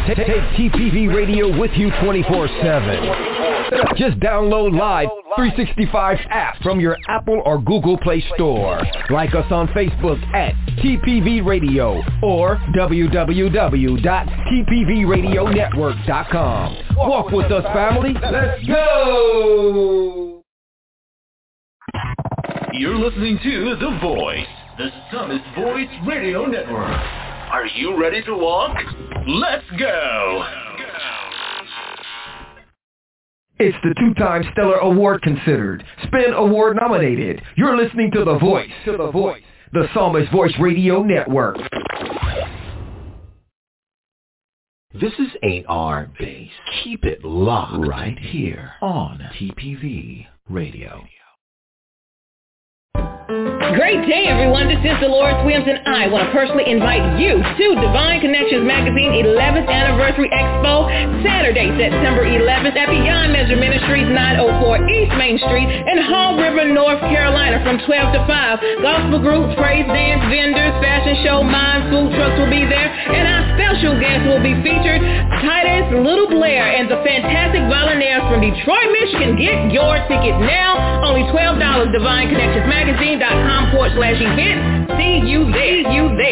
Take TPV Radio with you 24/7. Just download Live 365's app from your Apple or Google Play Store. Like us on Facebook at TPV Radio or www.tpvradionetwork.com. Walk with us, family. Let's go! You're listening to The Voice, the Summit Voice Radio Network. Are you ready to walk? Let's go! It's the two-time Stellar Award considered, Spin Award nominated. You're listening to The Voice, the Psalmist Voice Radio Network. This is AR Base. Keep it locked right here on TPV Radio. Great day, everyone. This is Dolores Williams, and I want to personally invite you to Divine Connections Magazine 11th Anniversary Expo, Saturday, September 11th at Beyond Measure Ministries, 904 East Main Street in Hall River, North Carolina, from 12 to 5. Gospel groups, praise dance, vendors, fashion show, mime, food trucks will be there, and our special guests will be featured, Titus Little Blair and the Fantastic Volunteers from Detroit, Michigan. Get your ticket now, only $12, DivineConnectionsMagazine.com/events. See you there.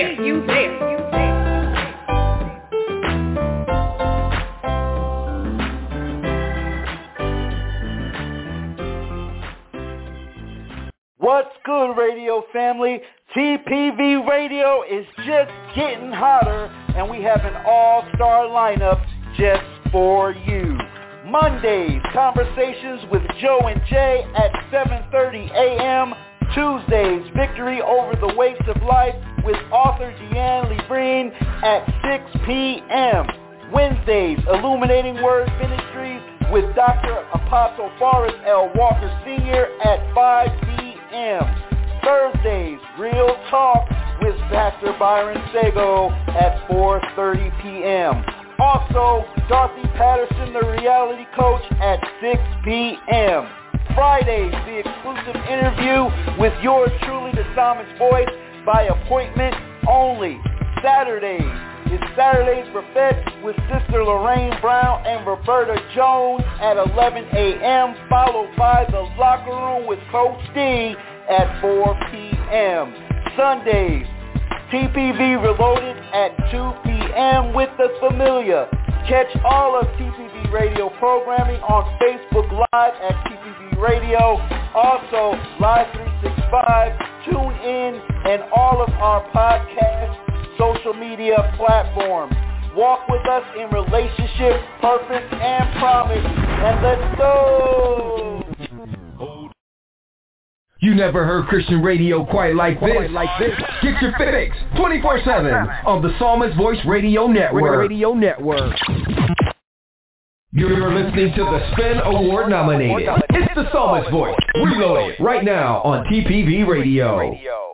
What's good, radio family? TPV Radio is just getting hotter, and we have an all-star lineup just for you. Mondays, conversations with Joe and Jay at 7:30 a.m. Tuesdays, Victory Over the Weights of Life with author Deanne Lebrine at 6 p.m. Wednesdays, Illuminating Word Ministries with Dr. Apostle Forrest L. Walker Sr. at 5 p.m. Thursdays, Real Talk with Pastor Byron Sago at 4:30 p.m. Also, Dorothy Patterson, the reality coach, at 6 p.m. Fridays, the exclusive interview with yours truly, the Psalmist Voice, by appointment only. Saturdays is Saturdays Buffet with Sister Lorraine Brown and Roberta Jones at 11 a.m., followed by the Locker Room with Coach D at 4 p.m. Sundays, TPV Reloaded at 2 p.m. with The Familiar. Catch all of TPV Radio programming on Facebook Live at TPV Radio. Also, Live 365, TuneIn, and all of our podcast social media platforms. Walk with us in relationship, purpose, and promise. And let's go! You never heard Christian radio quite like this. Get your fix 24/7 on the Psalmist Voice Radio Network. You're listening to the Spin Award nominated. It's the Psalmist Voice. Reload it right now on TPV Radio.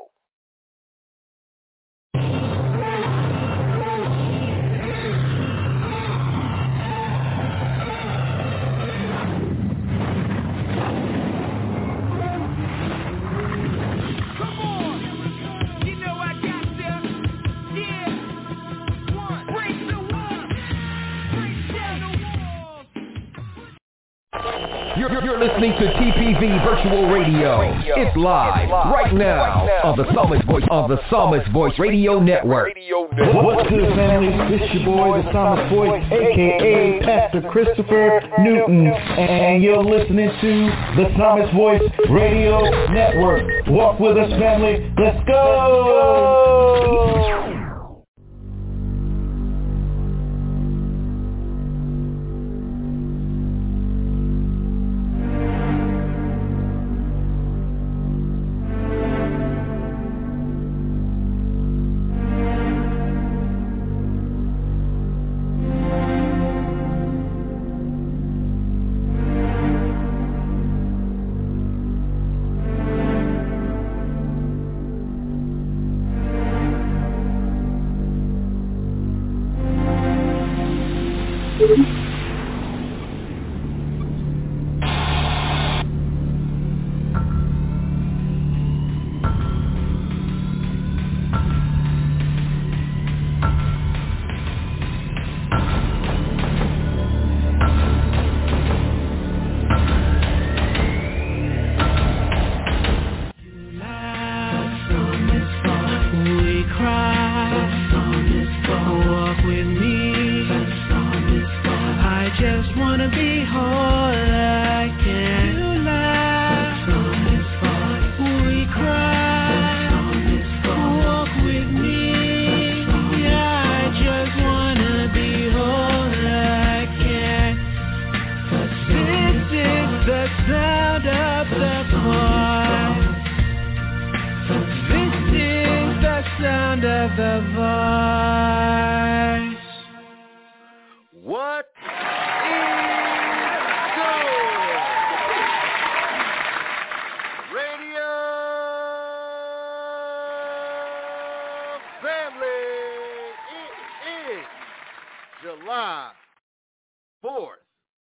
You're listening to TPV Virtual Radio. It's live right now on the Psalmist Voice Radio Network. What's good, family? It's your boy, the Psalmist Voice, a.k.a. Pastor Christopher Newton, and you're listening to the Psalmist Voice Radio Network. Walk with us, family. Let's go! just wanna be whole again. You laugh, the song is fun. We cry, the song is fun. Walk with me, I just wanna be whole again. This is the sound of the voice. This is the sound of the voice. What is good? Radio family, it is July 4th,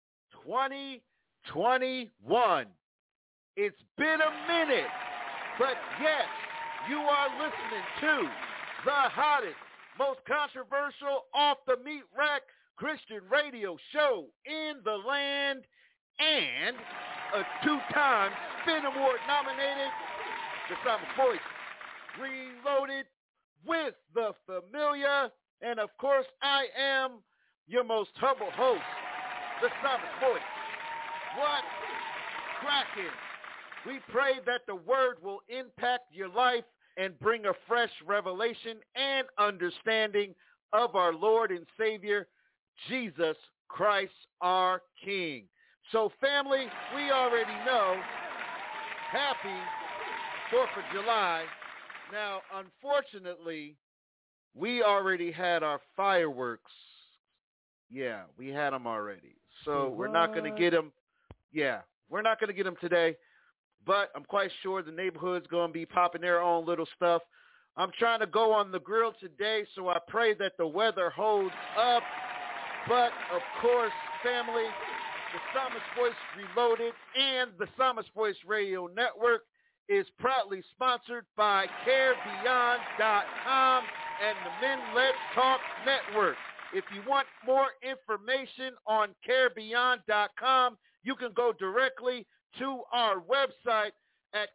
2021. It's been a minute, but yes, you are listening to the hottest, most controversial, off the meat rack Christian radio show in the land, and a 2-time Spin Award nominated, The Psalmist Voice Reloaded with the familiar, and of course I am your most humble host, The Psalmist Voice. What cracking? We pray that the word will impact your life and bring a fresh revelation and understanding of our Lord and Savior, Jesus Christ, our King. So family, we already know, happy 4th of July. Now, unfortunately, we already had our fireworks. Yeah, we had them already. So we're not going to get them. Yeah, we're not going to get them today. But I'm quite sure the neighborhood's going to be popping their own little stuff. I'm trying to go on the grill today, so I pray that the weather holds up. But, of course, family, the Psalmist Voice Reloaded and the Psalmist Voice Radio Network is proudly sponsored by CareBeyond.com and the Men Let's Talk Network. If you want more information on CareBeyond.com, you can go directly to our website at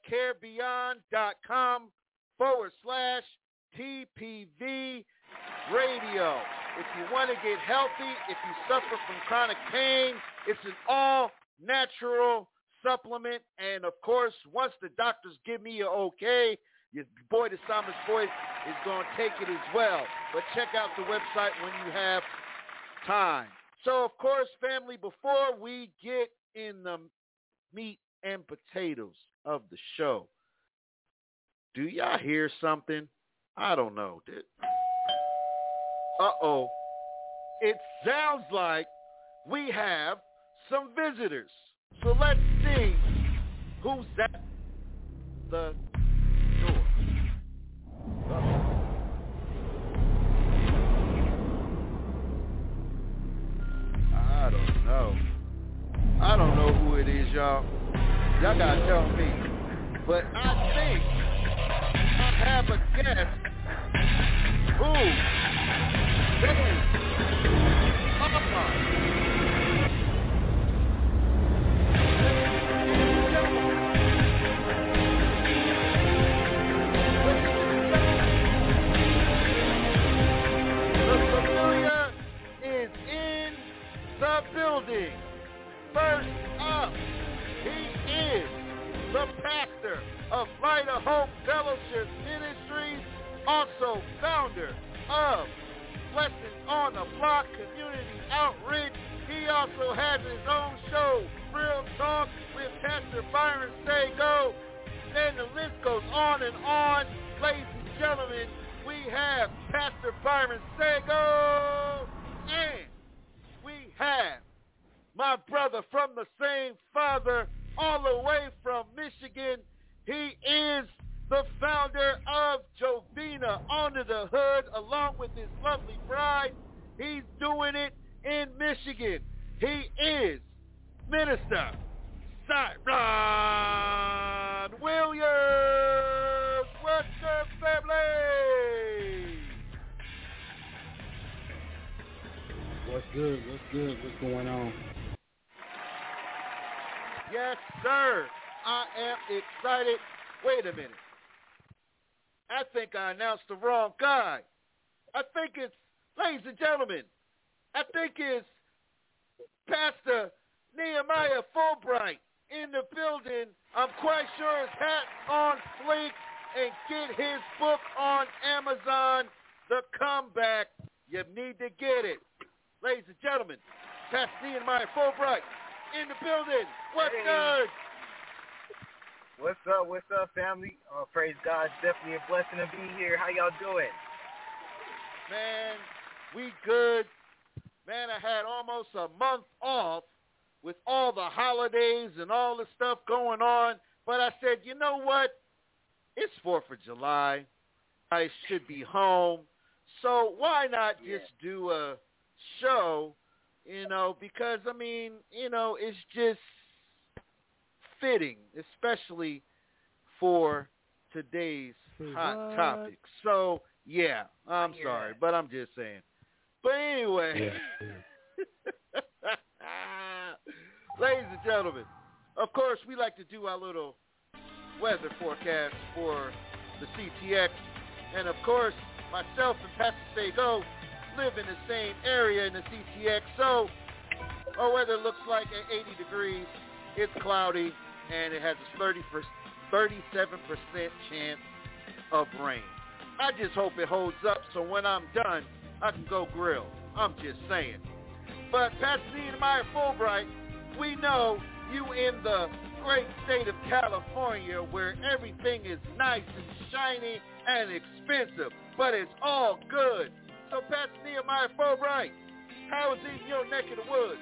CareBeyond.com/TPV Radio. If you want to get healthy, if you suffer from chronic pain, it's an all-natural supplement. And, of course, once the doctors give me an okay, your boy, the Psalmist Voice, is going to take it as well. But check out the website when you have time. So, of course, family, before we get in the meat and potatoes of the show, do y'all hear something? I don't know. Uh-oh. It sounds like we have some visitors. So let's see who's at the door. Uh-oh. I don't know who it is, y'all. Y'all gotta tell me. But I think I have a guest who the familiar is in the building. First up, he is the pastor of Light of Hope Fellowship Ministries, also founder of Blessings on the Block Community Outreach. He also has his own show, Real Talk, with Pastor Byron Sago. And the list goes on and on. Ladies and gentlemen, we have Pastor Byron Sago, and we have my brother from the same father, all the way from Michigan. He is the founder of Jovina Under the Hood, along with his lovely bride. He's doing it in Michigan. He is Minister Cyron Williams. What's up, family? What's good? What's good? What's going on? Yes, sir. I am excited. Wait a minute. I think I announced the wrong guy. I think it's, ladies and gentlemen, I think it's Pastor Nehemiah Fulbright in the building. I'm quite sure his hat's on fleek, and get his book on Amazon, The Comeback. You need to get it. Ladies and gentlemen, Pastor Nehemiah Fulbright in the building. What's good? What's up, family? Praise God. It's definitely a blessing to be here. How y'all doing? Man, we good. Man, I had almost a month off with all the holidays and all the stuff going on. But I said, you know what? It's 4th of July. I should be home. So why not just do a show, because, it's just fitting, especially for today's hot topic. So, yeah, I'm sorry, but I'm just saying. But anyway, ladies and gentlemen, of course, we like to do our little weather forecast for the CTX. And, of course, myself and Pastor Sego live in the same area in the CTX. So our weather looks like at 80 degrees. It's cloudy, and it has a 37% chance of rain. I just hope it holds up so when I'm done, I can go grill. I'm just saying. But Pastor Nehemiah Fulbright, we know you in the great state of California where everything is nice and shiny and expensive, but it's all good. So Pastor Nehemiah Fulbright, how is it in your neck of the woods?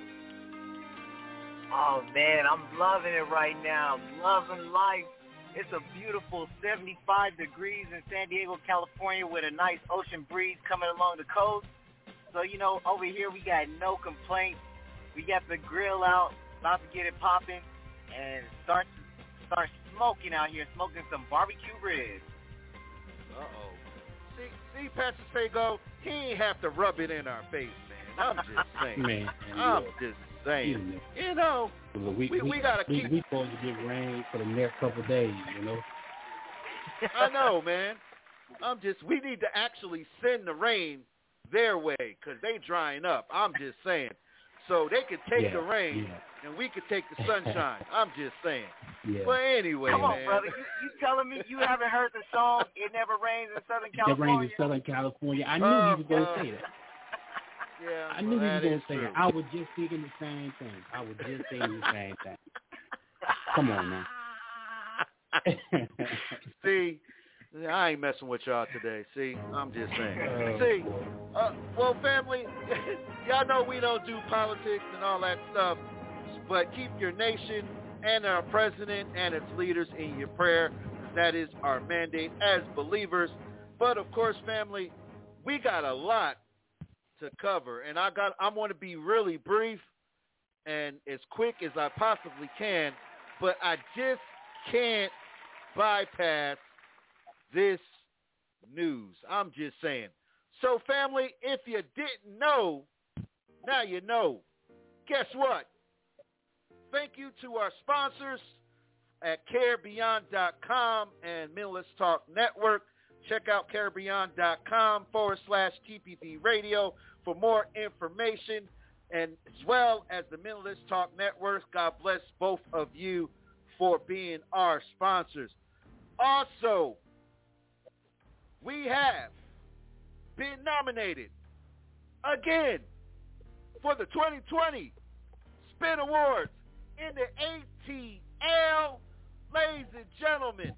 Oh, man, I'm loving it right now. Loving life. It's a beautiful 75 degrees in San Diego, California with a nice ocean breeze coming along the coast. So, over here we got no complaints. We got the grill out, about to get it popping, and start smoking out here, smoking some barbecue ribs. Uh-oh. See, Pastor Sego, he ain't have to rub it in our face, man. I'm just saying. I'm just saying. We got to keep... We supposed to get rain for the next couple of days, I know, man. We need to actually send the rain their way because they drying up. I'm just saying. So they could take the rain, and we could take the sunshine. I'm just saying. Yeah. But anyway, come on, man. brother. You telling me you haven't heard the song "It Never Rains in Southern California"? It rains in Southern California. I knew he was going to say that. Yeah, I knew he was going to say that. I was just thinking the same thing. Come on, man. See, I ain't messing with y'all today. See, I'm just saying. Well, family, y'all know we don't do politics and all that stuff, but keep your nation and our president and its leaders in your prayer. That is our mandate as believers. But, of course, family, we got a lot to cover, and I want to be really brief and as quick as I possibly can, but I just can't bypass this news. I'm just saying. So, family, if you didn't know, now you know. Guess what? Thank you to our sponsors at carebeyond.com and Middle East Talk Network. Check out carebeyond.com/TPV Radio for more information, and as well as the Middle East Talk Network. God bless both of you for being our sponsors. Also, we have been nominated again for the 2020 Spin Awards in the ATL. Ladies and gentlemen,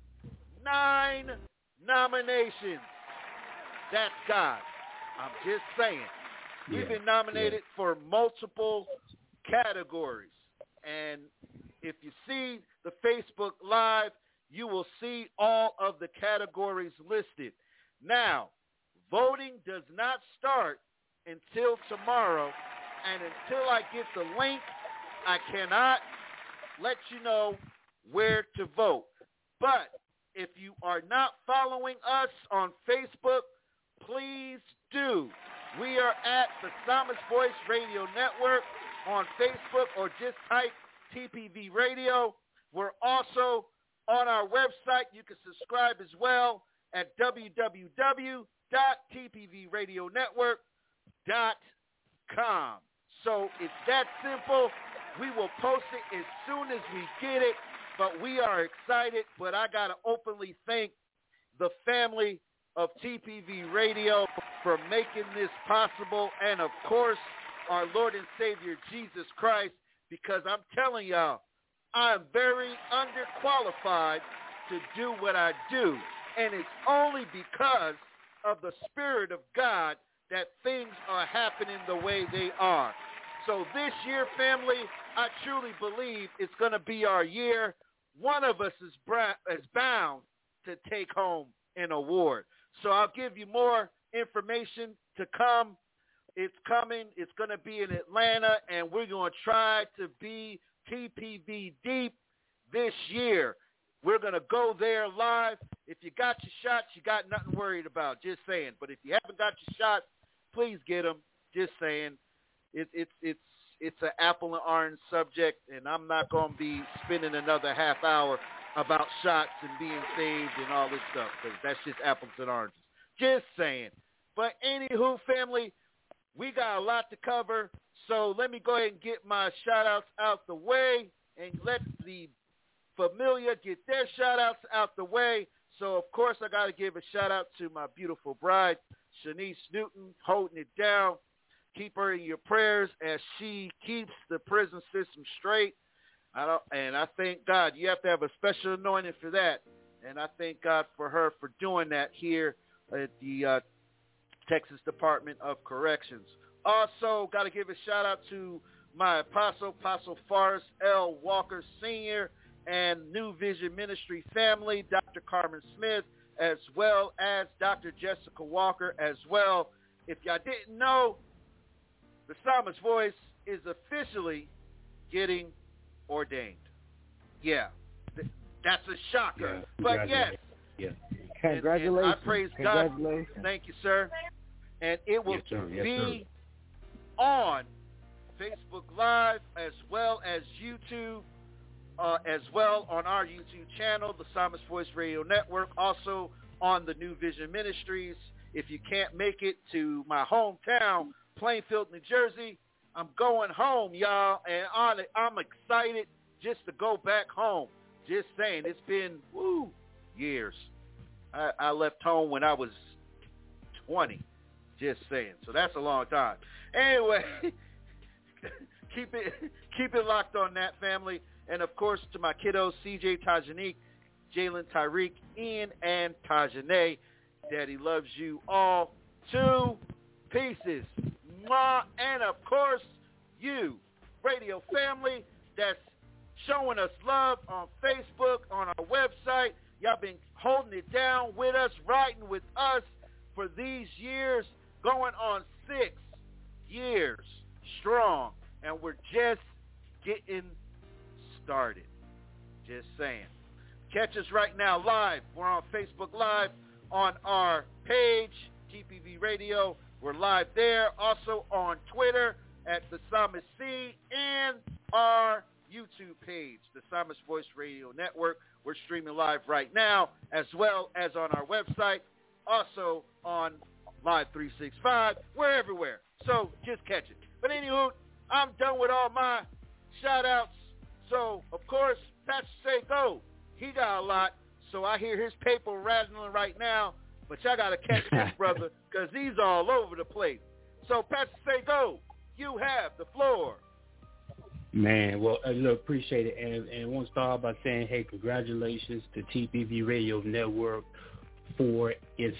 9 nominations. That's God. I'm just saying. We've been nominated for multiple categories. And if you see the Facebook Live, you will see all of the categories listed. Now, voting does not start until tomorrow. And until I get the link, I cannot let you know where to vote. But if you are not following us on Facebook, please do. We are at the Psalmist Voice Radio Network on Facebook, or just type TPV Radio. We're also on our website. You can subscribe as well at www.tpvradionetwork.com. So it's that simple. We will post it as soon as we get it, but we are excited. But I got to openly thank the family of TPV Radio for making this possible, and of course, our Lord and Savior, Jesus Christ, because I'm telling y'all, I'm very underqualified to do what I do, and it's only because of the Spirit of God that things are happening the way they are. So this year, family, I truly believe it's going to be our year. One of us is bound to take home an award. So I'll give you more information to come. It's coming. It's going to be in Atlanta, and we're going to try to be TPV deep this year. We're going to go there live. If you got your shots, you got nothing worried about. Just saying. But if you haven't got your shots, please get them. Just saying. It's an apple and orange subject, and I'm not going to be spending another half hour about shots and being saved and all this stuff, because that's just apples and oranges. Just saying. But anywho, family, we got a lot to cover, so let me go ahead and get my shout-outs out the way and let the familiar get their shout-outs out the way. So, of course, I got to give a shout-out to my beautiful bride, Shanice Newton, holding it down. Keep her in your prayers as she keeps the prison system straight. I thank God. You have to have a special anointing for that. And I thank God for her for doing that here at the Texas Department of Corrections. Also, got to give a shout-out to my Apostle Forrest L. Walker Sr. and New Vision Ministry family, Dr. Carmen Smith, as well as Dr. Jessica Walker as well. If y'all didn't know, the Psalmist Voice is officially getting ordained. Yeah, that's a shocker. Yeah, but yes. Yeah. Congratulations. And I praise God. Thank you, sir. And it will be on Facebook Live as well as YouTube, as well on our YouTube channel, the Psalmist Voice Radio Network, also on the New Vision Ministries. If you can't make it to my hometown, Plainfield, New Jersey, I'm going home, y'all, and I'm excited just to go back home. Just saying, it's been years. I left home when I was 20. Just saying. So that's a long time. Anyway, keep it locked on that, family. And, of course, to my kiddos, CJ, Tajanique, Jalen, Tyreek, Ian, and Tajane, Daddy loves you all. 2 pieces. Mwah. And, of course, you, radio family, that's showing us love on Facebook, on our website. Y'all been holding it down with us, riding with us for these years, going on 6 years strong. And we're just getting started. Just saying. Catch us right now live. We're on Facebook Live on our page, TPV Radio. We're live there. Also on Twitter at the Psalmist C, and our YouTube page, the Psalmist Voice Radio Network. We're streaming live right now, as well as on our website, also on Live 365. We're everywhere, so just catch it. But anywho, I'm done with all my shout-outs. So, of course, Pastor Say Go, he got a lot, so I hear his paper rattling right now, but y'all got to catch this brother, because he's all over the place. So, Pastor Say Go, you have the floor. Man, well, look, appreciate it. And I want to start by saying, hey, congratulations to TPV Radio Network for its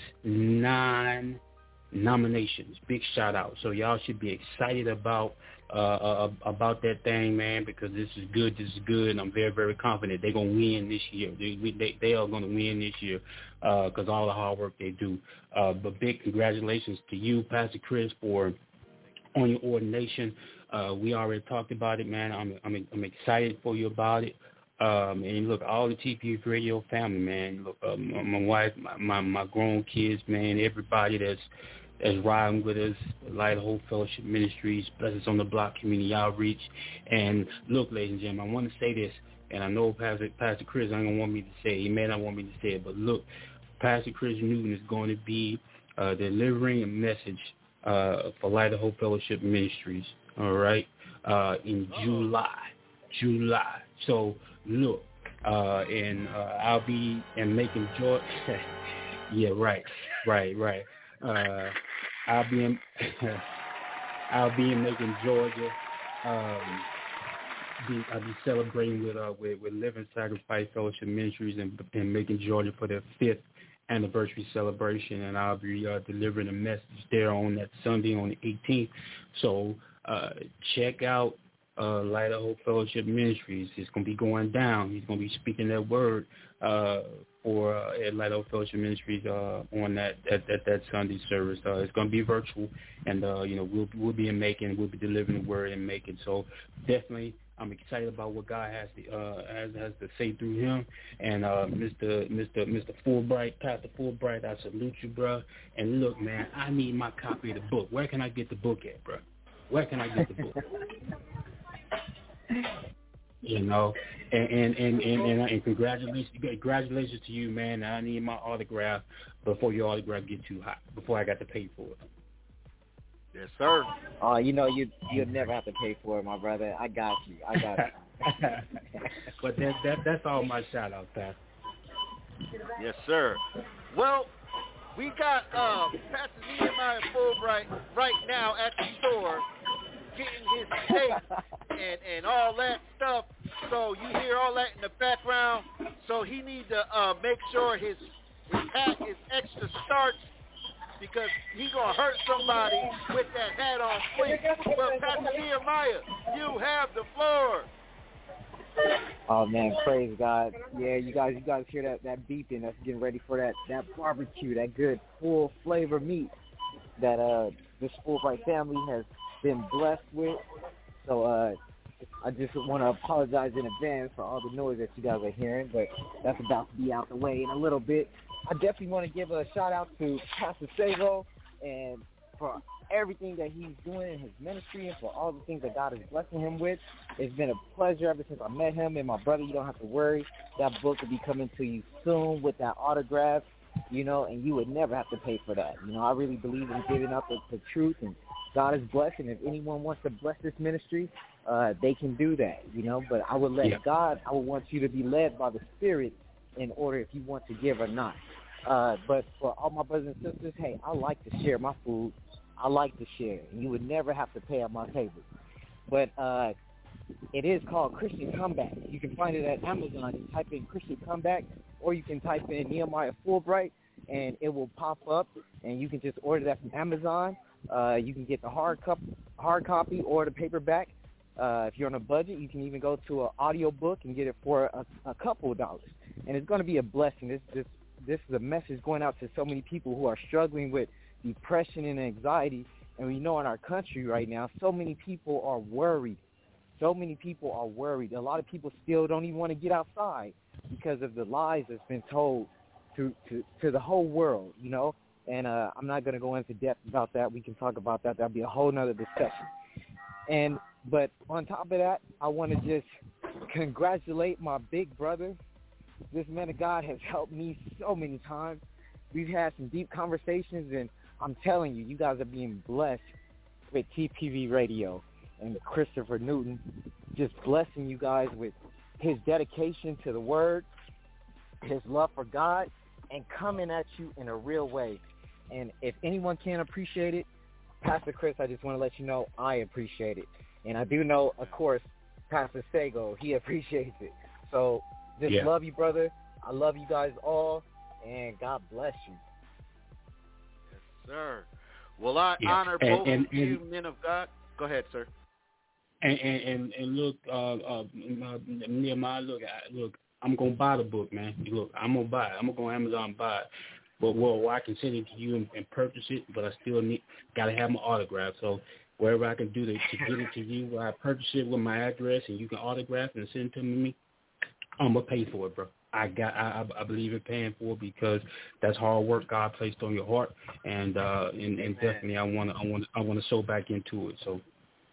9 nominations. Big shout out. So y'all should be excited about that thing, man, because this is good. This is good, and I'm very, very confident they're going to win this year. They are going to win this year because all the hard work they do. But big congratulations to you, Pastor Chris, on your ordination. We already talked about it, man. I'm excited for you about it. And look, all the TPV Radio family, man. Look, my wife, my grown kids, man. Everybody that's riding with us, Light of Hope Fellowship Ministries, Blessings on the Block Community Outreach. And look, ladies and gentlemen, I want to say this, and I know Pastor Chris ain't gonna want me to say it. He may not want me to say it, but look, Pastor Chris Newton is going to be delivering a message for Light of Hope Fellowship Ministries all right, in July. So look, and I'll be in Macon, Georgia. Yeah, right. I'll be in Macon, Georgia. I'll be celebrating with Living Sacrifice Fellowship Ministries in Macon, Georgia for their 5th anniversary celebration, and I'll be delivering a message there on that Sunday on the 18th. So check out Light of Hope Fellowship Ministries. It's going to be going down. He's going to be speaking that word for at Light of Hope Fellowship Ministries on that Sunday service. It's going to be virtual, and we'll be in Macon. We'll be delivering the word in Macon. So definitely, I'm excited about what God has to say through him. And Mr. Fulbright, Pastor Fulbright, I salute you, bro. And look, man, I need my copy of the book. Where can I get the book at, bro? Where can I get the book? And congratulations to you, man. I need my autograph before your autograph get too hot, before I got to pay for it. Yes, sir. You'll never have to pay for it, my brother. I got you. But that's all my shout out, Pastor. Yes, sir. Well, we got Pastor Nehemiah Fulbright right now at the store getting his tape and all that stuff. So you hear all that in the background. So he needs to make sure his hat is extra starched, because he's going to hurt somebody with that hat on fleek. But Pastor Nehemiah, you have the floor. Oh, man, praise God. Yeah, you guys hear that beeping. That's getting ready for that barbecue, that good full flavor meat that this Fulbright family has been blessed with. So I just want to apologize in advance for all the noise that you guys are hearing, but that's about to be out the way in a little bit. I definitely want to give a shout-out to Pastor Sego and for everything that he's doing in his ministry and for all the things that God is blessing him with. It's been a pleasure ever since I met him. And my brother, you don't have to worry. That book will be coming to you soon with that autograph, and you would never have to pay for that. I really believe in giving up the truth, and God is blessing. If anyone wants to bless this ministry, they can do that, But I would let God, I would want you to be led by the Spirit in order if you want to give or not. But for all my brothers and sisters, hey, I like to share my food. I like to share. And you would never have to pay at my table. But it is called Christian Comeback. You can find it at Amazon. You type in Christian Comeback, or you can type in Nehemiah Fulbright, and it will pop up, and you can just order that from Amazon. You can get the hard copy or the paperback. If you're on a budget, you can even go to an audio book and get it for a couple of dollars. And it's going to be a blessing. This is a message going out to so many people who are struggling with depression and anxiety. And we know in our country right now, so many people are worried. A lot of people still don't even want to get outside because of the lies that's been told to the whole world, And I'm not going to go into depth about that. We can talk about that. That'll be a whole nother discussion. But on top of that, I want to just congratulate my big brother. This man of God has helped me so many times. We've had some deep conversations, and I'm telling you, you guys are being blessed with TPV Radio and Christopher Newton, just blessing you guys with his dedication to the Word, his love for God, and coming at you in a real way. And if anyone can appreciate it, Pastor Chris, I just want to let you know I appreciate it. And I do know, of course, Pastor Sego, he appreciates it. So just love you, brother. I love you guys all, and God bless you. Yes, sir. Well, I honor both of you, men of God. Go ahead, sir. And look, Nehemiah, look, I'm gonna buy the book, man. Look, I'm gonna buy it. I'm gonna go on Amazon and buy it. But I can send it to you and purchase it, but I still gotta have my autograph. So wherever I can do to get it to you, I purchase it with my address, and you can autograph and send it to me. I'm gonna pay for it, bro. I believe in paying for it because that's hard work God placed on your heart, and definitely I wanna sow back into it. So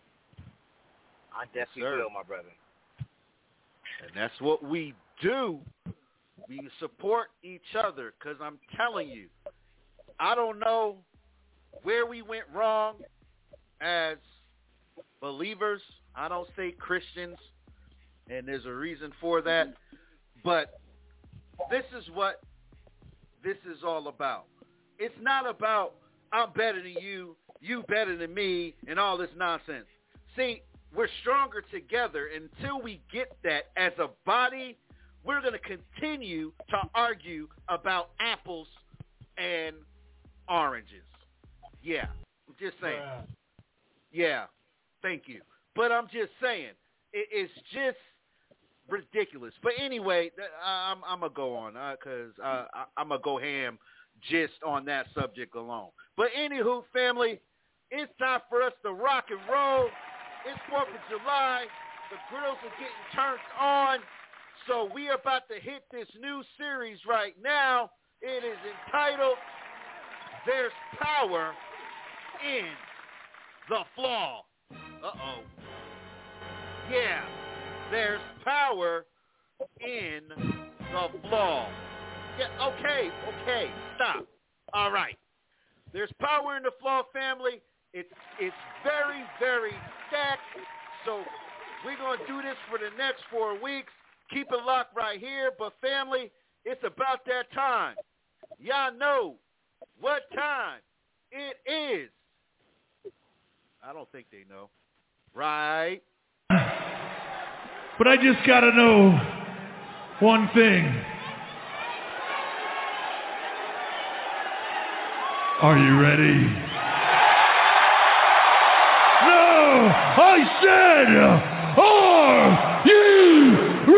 I definitely will, my brother. And that's what we do. We support each other, because I'm telling you, I don't know where we went wrong as believers. I don't say Christians, and there's a reason for that. But this is what this is all about. It's not about I'm better than you, you better than me, and all this nonsense. See, we're stronger together. Until we get that as a body, we're going to continue to argue about apples and oranges. Yeah, I'm just saying. Yeah, thank you. But I'm just saying, it's just ridiculous. But anyway, I'm going to go on because I'm going to go ham just on that subject alone. But anywho, family, it's time for us to rock and roll. It's 4th of July. The grills are getting turned on. So we are about to hit this new series right now. It is entitled, There's Power in the Flaw. Uh-oh. Yeah, there's power in the flaw. Yeah, okay, stop. All right. There's power in the flaw, family. It's very, very stacked. So we're going to do this for the next 4 weeks. Keep it locked right here. But, family, it's about that time. Y'all know what time it is. I don't think they know. Right? But I just got to know one thing. Are you ready? No! I said, are you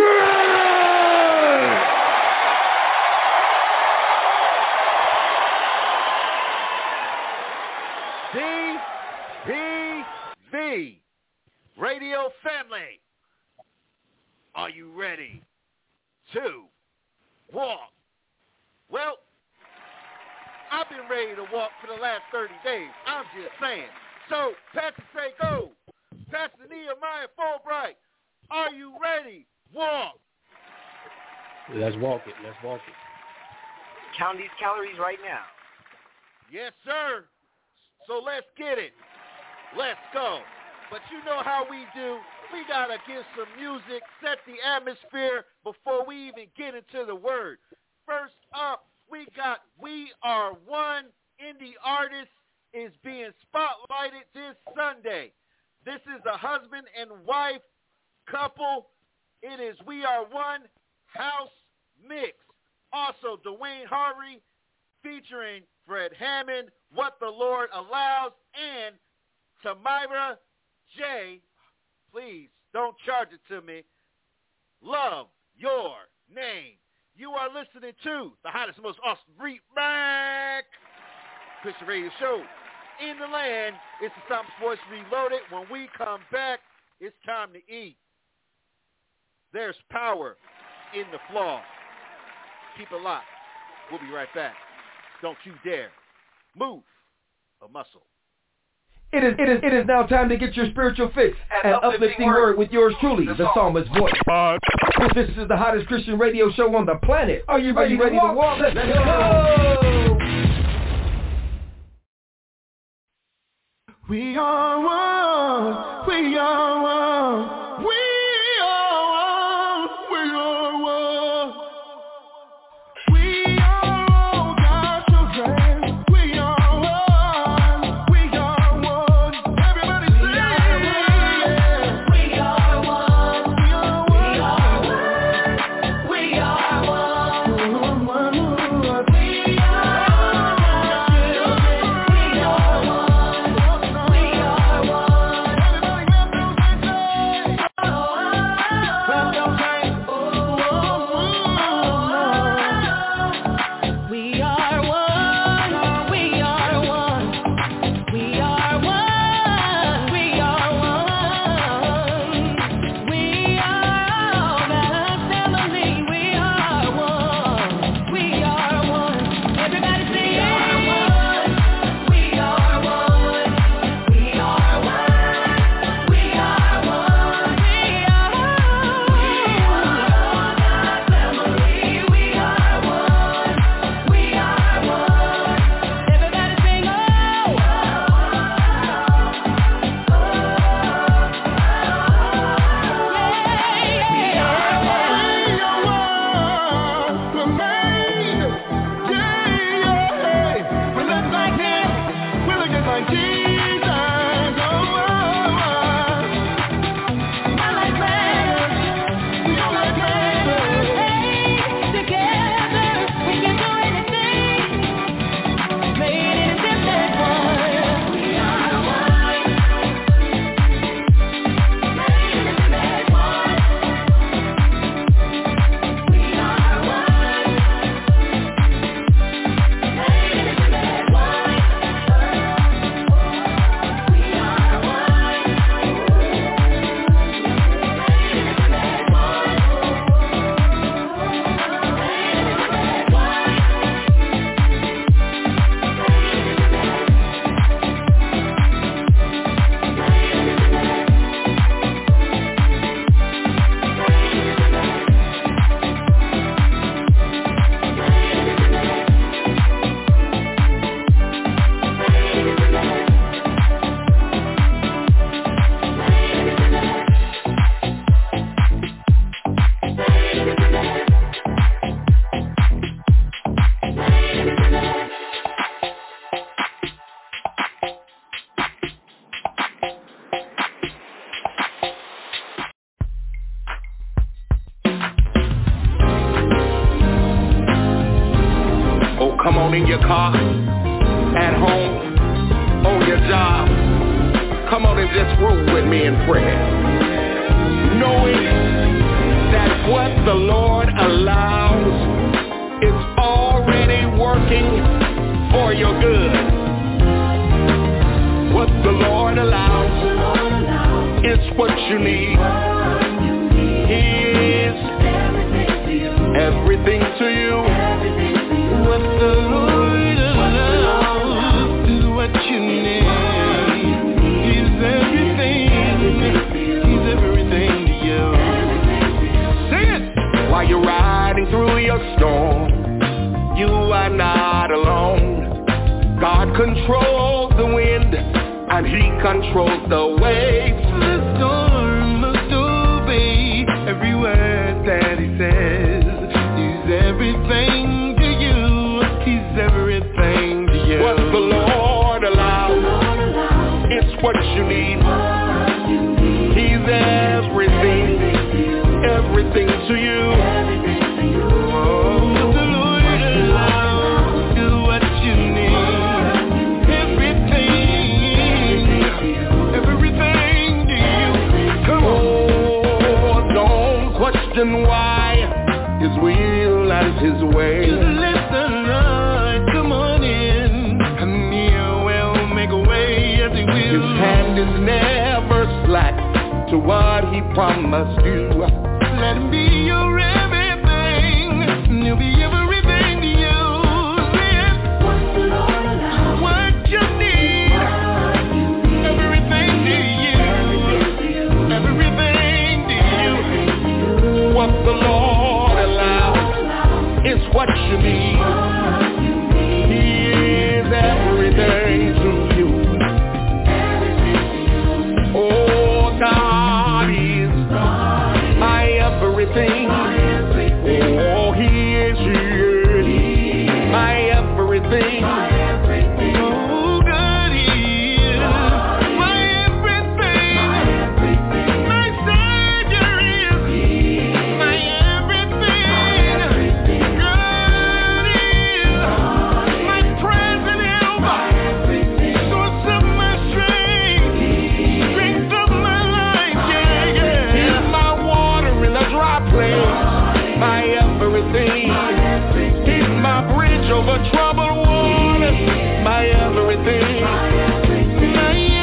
TPV Radio Family. Are you ready to walk? Well, I've been ready to walk for the last 30 days. I'm just saying. So, Pastor Say Go. Pastor Nehemiah Fulbright. Are you ready? Walk. Let's walk it. Let's walk it. Count these calories right now. Yes, sir. So let's get it. Let's go. But you know how we do. We got to give some music, set the atmosphere before we even get into the word. First up, we got We Are One. Indie artist is being spotlighted this Sunday. This is a husband and wife couple. It is We Are One House Mix. Also, Dwayne Harvey featuring Fred Hammond, What the Lord Allows, and Tamira J. Please don't charge it to me. Love Your Name. You are listening to the hottest, most awesome beat back Christian radio show in the land. It's the Psalmist Voice Reloaded. When we come back, it's time to eat. There's power in the flaw. Keep it locked. We'll be right back. Don't you dare move a muscle. It is now time to get your spiritual fix and uplifting word with yours truly, the Psalmist Voice. This is the hottest Christian radio show on the planet. Are you ready to walk? Let's go! We are one. We are one. We are one. We are one. We are all God's children. We are one. We are one. Everybody sing. We are one. We are one. We are one. We are one. We are one. on in your car, at home, on your job. Come on and just rule with me in prayer. Knowing that what the Lord allows is already working for your good. What the Lord allows is what you need. He is everything to you. What the Lord allows is what you need. He's everything. He's everything to you. Sing it! While you're riding through your storm, you are not alone. God controls the wind and He controls the waves. The storm must obey every word that He says. He's everything to you. He's everything to you. What the Lord allows, it's what you need. He's everything, everything to you. Why His will and His way. Just let the Lord come on in, and He will make a way, yes He will. His hand is never slack to what He promised you. Let Him be your everything, and He'll be everything to you. What the Lord allows, what you need, everything to you, everything to you. What the Lord allows is what you need. He is everything to you. Oh, God is my everything. Oh, He is my everything. Oh, God is my everything. My Savior is my everything. God is my present help, source of my strength, strength of my life. Yeah, yeah. He's my water in a dry place, my everything. He's my bridge over troubled water, my everything. My everything,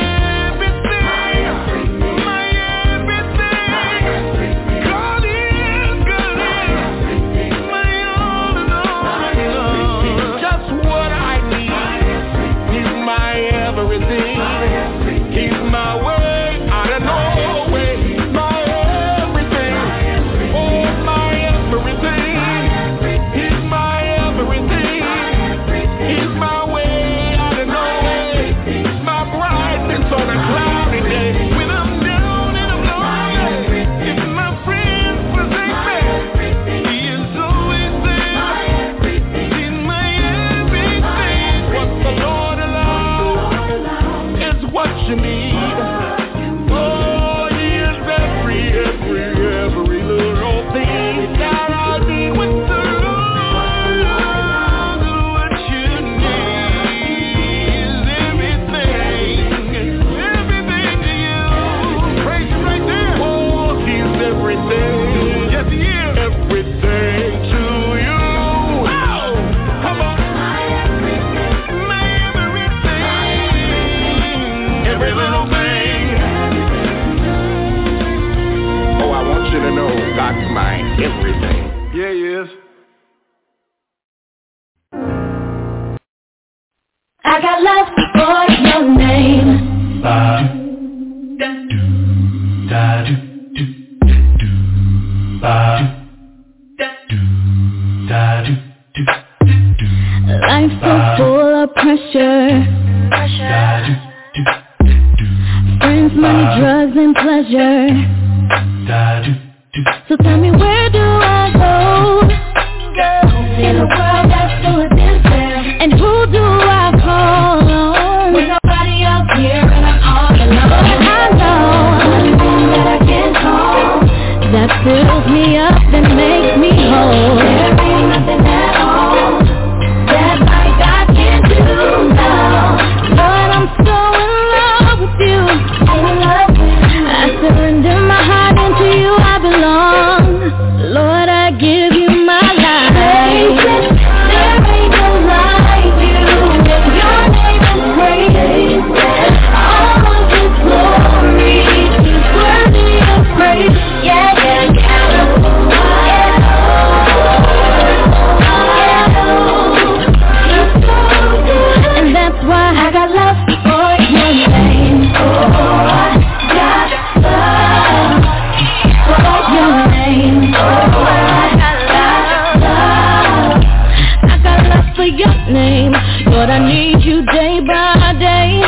my everything. God is my all in all. Just what I need. He's my everything. He's my way out of no way. My everything. Oh, my everything. He's my everything. He's my way out of no way. My brightness on a cloudy day. When I'm down and I'm lonely, if my friends forsake me, He is always there. He's my everything. What the Lord allows is what you need. Oh, He is every little thing that I need. What the Lord allows is what you need. Is everything to you. Praise Him right there. Oh, He's everything. Yes, He is. Everything to you. Oh, come on. My everything. Every little thing. Oh, I want you to know God's my everything. Yeah, He is. I got love for your name. Life's so full of pressure. Friends, money, drugs, and pleasure. So tell me, where do I go? In a world that's full of danger. And who do I call on? With nobody else here and I'm all alone. But I know that I can call. That fills me up and makes me whole. There ain't nothing at all that my God I need you day by day.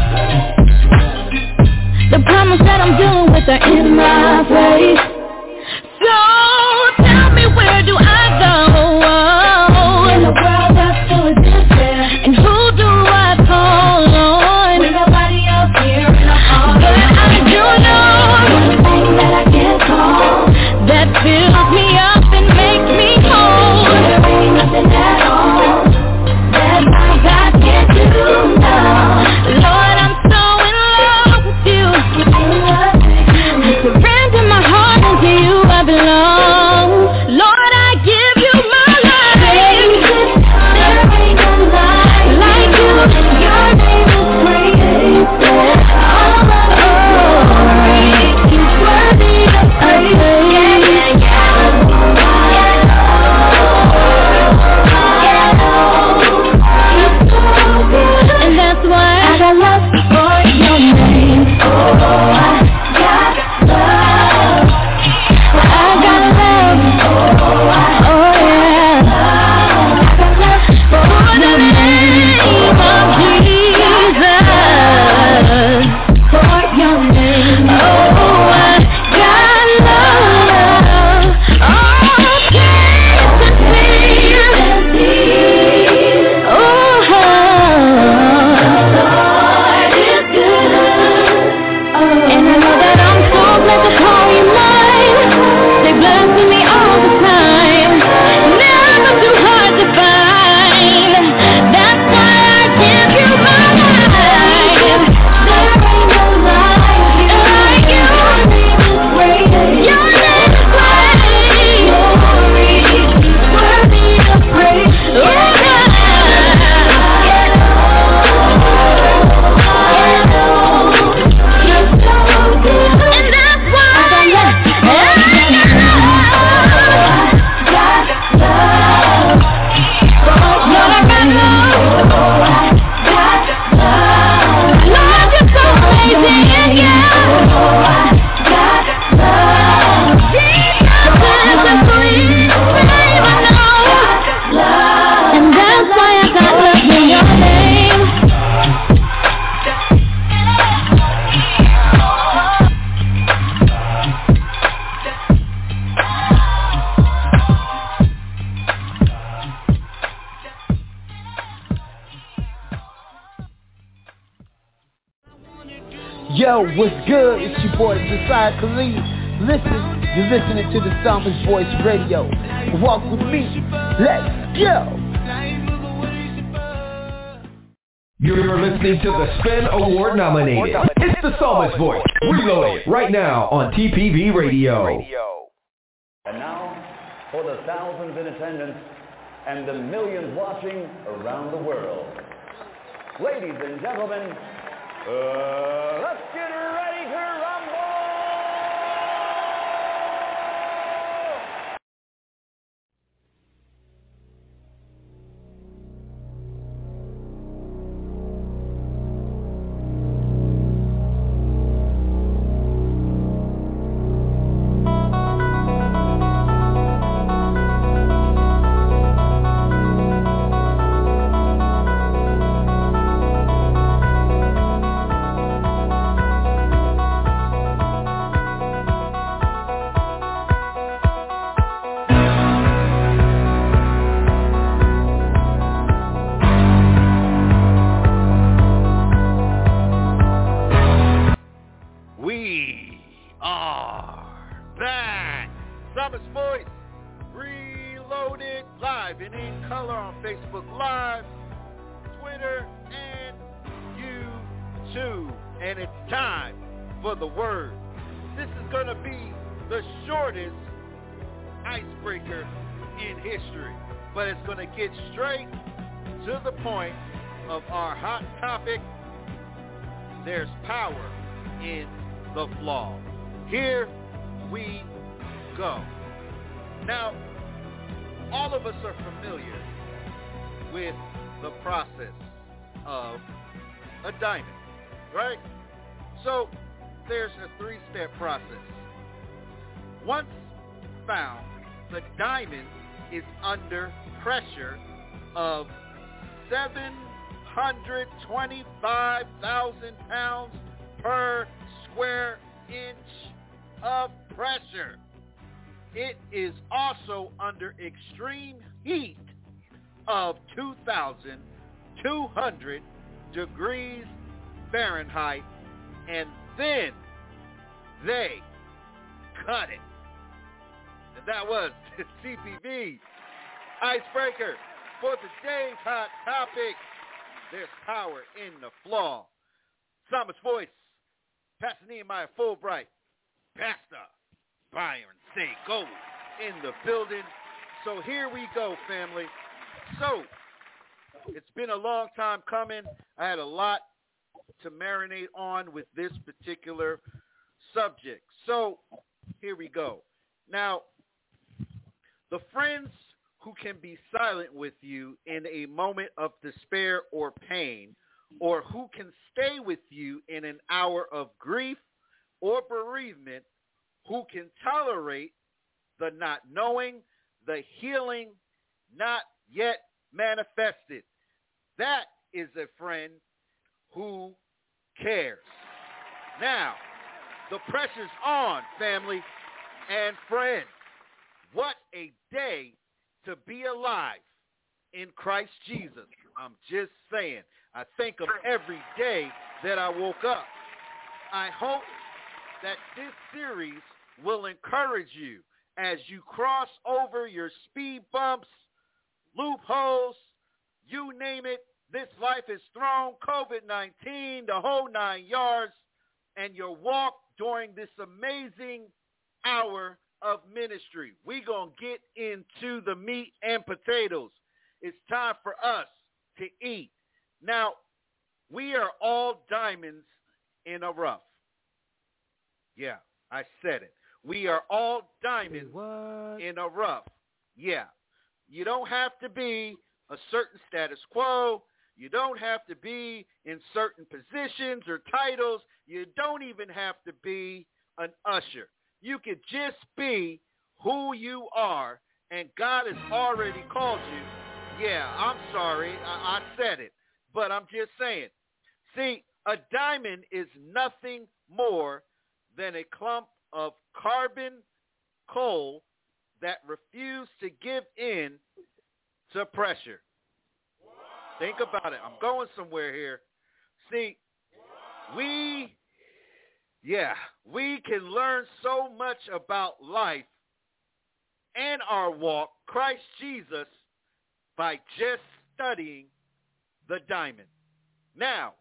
The problems that I'm dealing with are in my face. So tell me, where do I go? In a world that's full of despair. And who do I call on? With nobody else here in the heart. But I do know one thing that I can't call that fills me up and makes me whole. There ain't nothing at all that my God can't do now. Lord, I'm so in love with you. I surrender my heart unto you I belong. Lord, I give you my life. There ain't no life like you. Your name is great. All of the glory is worthy of praise. And that's why I got love for your name. Oh, I got love. I got love. Oh, yeah. I got love for the name of Jesus. For your name. Oh, I got love. Oh, taste and see. Oh, Lord is good. And I know that I'm so blessed to call you mine. They bless me all the time. Never too hard to find. That's why I give you my life. There ain't no life like you. Your name is great. Glory is worthy of praise. Oh, God. And that's why I got love. Lord, I got love. Lord, you're so amazing, yeah. Jesus is the sweet name I know. And that's why I got love in your name. Yo, what's good? It's your boy Josiah Khalid. Listen, you're listening to the Psalmist Voice Radio. Walk with me. Let's go. You're listening to the Spin Award nominated. It's the Psalmist Voice. Reloaded right now on TPV Radio. And now, for the thousands in attendance and the millions watching around the world. Ladies and gentlemen, let's get ready to rumble! But it's going to get straight to the point of our hot topic. There's power in the flaw. Here we go. Now, all of us are familiar with the process of a diamond, right? So there's a 3-step process. Once found, the diamond is under pressure of 700 125,000 pounds per square inch of pressure. It is also under extreme heat of 2,200 degrees Fahrenheit, and then they cut it. And that was the TPV Icebreaker for today's hot topic. There's power in the flaw. Psalmist Voice, Pastor Nehemiah Fulbright, Pastor Byron Say Gold in the building. So here we go, family. So it's been a long time coming. I had a lot to marinate on with this particular subject. So here we go. Now, the friends who can be silent with you in a moment of despair or pain, or who can stay with you in an hour of grief or bereavement, who can tolerate the not knowing, the healing not yet manifested. That is a friend who cares. Now, the pressure's on, family and friends. What a day to be alive in Christ Jesus. I'm just saying. I think of every day that I woke up. I hope that this series will encourage you as you cross over your speed bumps, loopholes, you name it. This life is thrown, COVID-19, the whole 9 yards, and your walk during this amazing hour of ministry. We're going to get into the meat and potatoes. It's time for us to eat. Now, we are all diamonds in a rough. Yeah, I said it. We are all diamonds in a rough. Yeah. You don't have to be a certain status quo. You don't have to be in certain positions or titles. You don't even have to be an usher. You could just be who you are, and God has already called you. Yeah, I'm sorry. I said it, but I'm just saying. See, a diamond is nothing more than a clump of carbon coal that refuse to give in to pressure. Think about it. I'm going somewhere here. See, we can learn so much about life and our walk, Christ Jesus, by just studying the diamond. Now,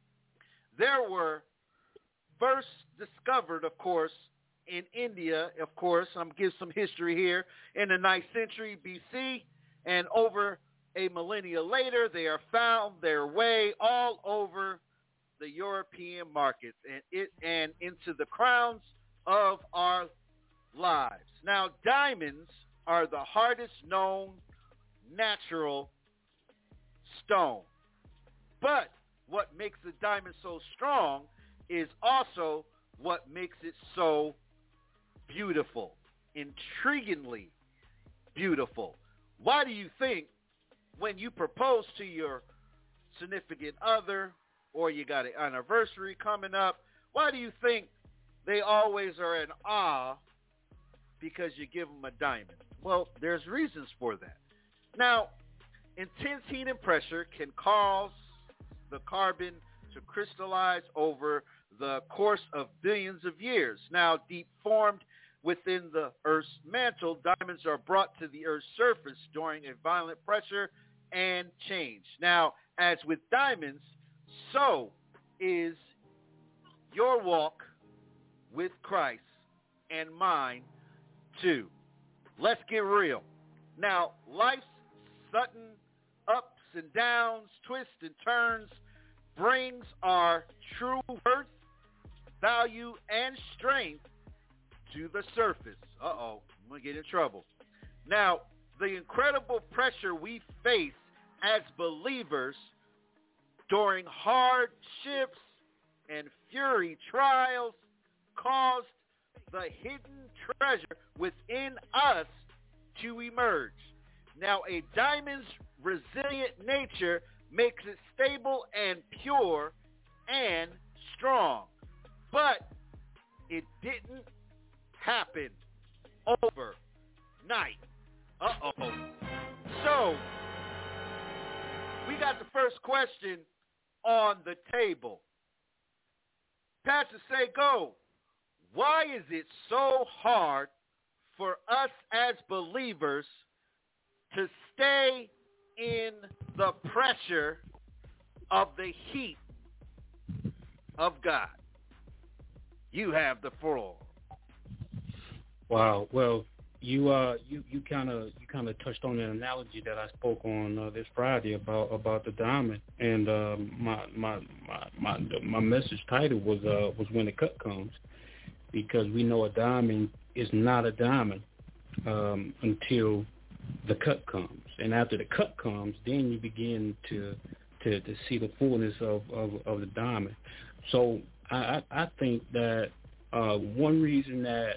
there were first discovered, of course, in India, of course. I'm going to give some history here. In the 9th century BC, and over a millennia later, they are found their way all over the European markets and into the crowns of our lives. Now, diamonds are the hardest known natural stone. But what makes the diamond so strong is also what makes it so beautiful, intriguingly beautiful. Why do you think when you propose to your significant other, or you got an anniversary coming up, why do you think they always are in awe because you give them a diamond? Well, there's reasons for that. Now, intense heat and pressure can cause the carbon to crystallize over the course of billions of years. Now, deep formed within the Earth's mantle, diamonds are brought to the Earth's surface during a violent pressure and change. Now, as with diamonds, so is your walk with Christ and mine too. Let's get real. Now, life's sudden ups and downs, twists and turns brings our true worth, value, and strength to the surface. Uh-oh, I'm going to get in trouble. Now, the incredible pressure we face as believers during hardships and fury trials caused the hidden treasure within us to emerge. Now, a diamond's resilient nature makes it stable and pure and strong. But it didn't happen overnight. So, we got the first question on the table. Pastor Sego, why is it so hard for us as believers to stay in the pressure of the heat of God? You have the floor. Wow. Well, you kind of touched on an analogy that I spoke on this Friday about the diamond, and my message title was When the Cut Comes, because we know a diamond is not a diamond until the cut comes, and after the cut comes, then you begin to see the fullness of the diamond. So I think that one reason that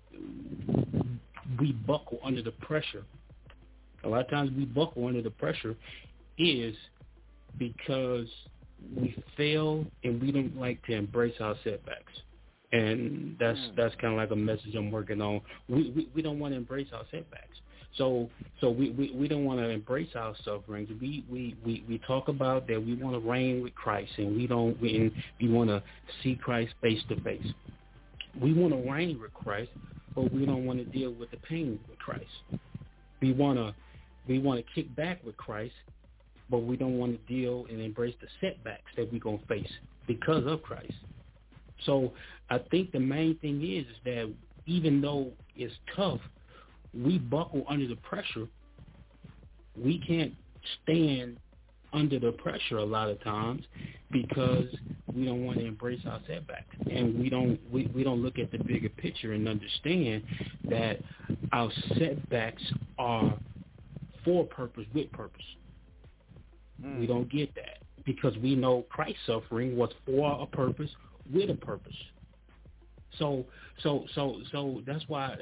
we buckle under the pressure, a lot of times we buckle under the pressure, is because we fail and we don't like to embrace our setbacks. And that's kind of like a message I'm working on. We don't want to embrace our setbacks. So we don't want to embrace our sufferings. We talk about that we want to reign with Christ, and we want to see Christ face to face. We want to reign with Christ, but we don't want to deal with the pain with Christ. We want to kick back with Christ, but we don't want to deal and embrace the setbacks that we're going to face because of Christ. So I think the main thing is that even though it's tough, we buckle under the pressure. We can't stand under the pressure a lot of times because we don't want to embrace our setbacks, and we don't look at the bigger picture and understand that our setbacks are for purpose, with purpose. We don't get that because we know Christ's suffering was for a purpose, with a purpose. So that's why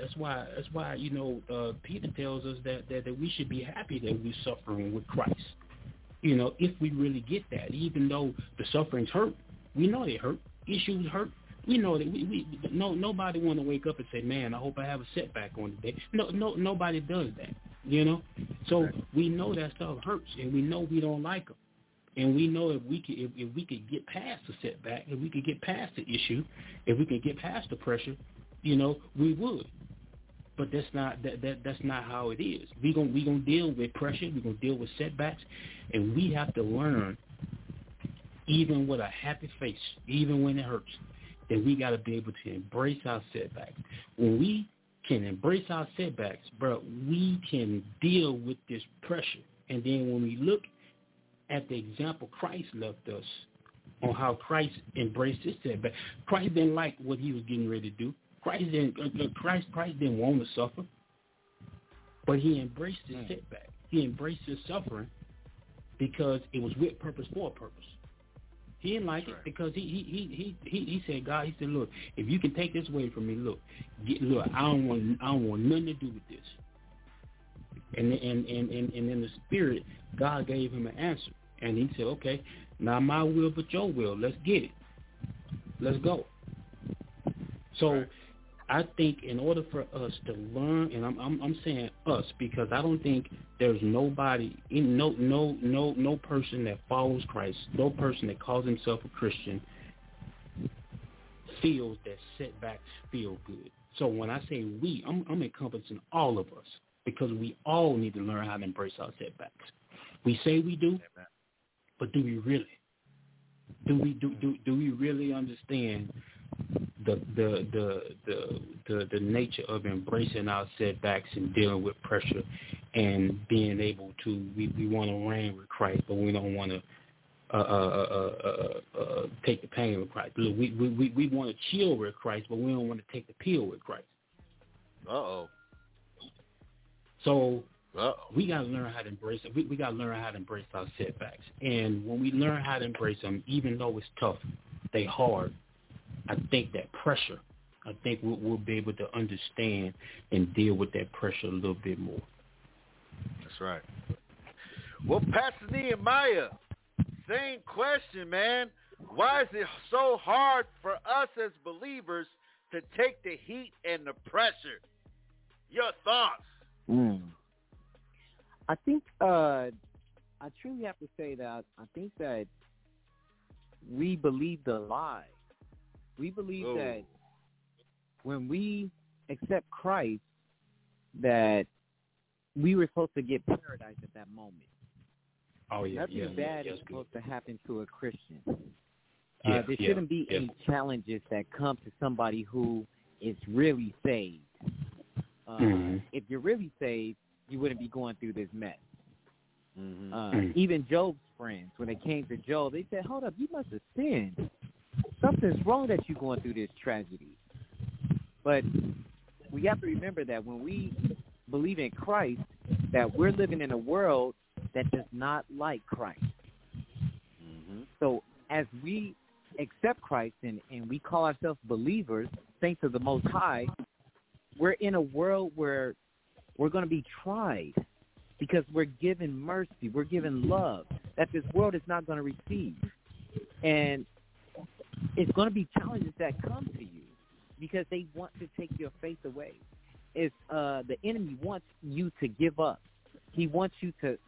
Peter tells us that we should be happy that we're suffering with Christ. If we really get that, even though the sufferings hurt, we know they hurt. Issues hurt. We know that nobody want to wake up and say, "Man, I hope I have a setback on today." Nobody does that. So we know that stuff hurts, and we know we don't like them. And we know if we could get past the setback, if we could get past the issue, if we could get past the pressure, we would. But that's not how it is. We gonna deal with pressure. We're gonna deal with setbacks, and we have to learn, even with a happy face, even when it hurts, that we got to be able to embrace our setbacks. When we can embrace our setbacks, bro, we can deal with this pressure. And then when we look at the example Christ left us on how Christ embraced his setback, Christ didn't like what he was getting ready to do. Christ didn't want to suffer, but he embraced his setback. He embraced his suffering because it was with purpose, for a purpose. He didn't like it because he said, God, he said, look, if you can take this away from me, look, I don't want nothing to do with this. And in the spirit, God gave him an answer, and he said, okay, not my will but your will. Let's get it. Let's go. So I think in order for us to learn, and I'm saying us because I don't think there's nobody, no person that follows Christ, no person that calls himself a Christian feels that setbacks feel good. So when I say we, I'm encompassing all of us because we all need to learn how to embrace our setbacks. We say we do, but do we really? Do we really understand the nature of embracing our setbacks and dealing with pressure and being able to we want to reign with Christ, but we don't want to take the pain with Christ. Look, we want to chill with Christ, but we don't want to take the pill with Christ. So we got to learn how to embrace it. We got to learn how to embrace our setbacks. And when we learn how to embrace them, even though it's tough, they hard, I think that pressure, I think we'll be able to understand and deal with that pressure a little bit more. That's right. Well, Pastor Nehemiah, same question, man. Why is it so hard for us as believers to take the heat and the pressure? Your thoughts? I think I truly have to say that I think that we believe the lie. We believe that when we accept Christ, that we were supposed to get paradise at that moment. Nothing bad is supposed to happen to a Christian. There shouldn't be any challenges that come to somebody who is really saved. If you're really saved, you wouldn't be going through this mess. Even Job's friends, when they came to Job, they said, hold up, you must have sinned. Something's wrong that you're going through this tragedy. But we have to remember that when we believe in Christ, that we're living in a world that does not like Christ. So as we accept Christ and we call ourselves believers, saints of the Most High, we're in a world where we're going to be tried because we're given mercy, we're given love that this world is not going to receive. And it's going to be challenges that come to you because they want to take your faith away. It's the enemy wants you to give up. He wants you to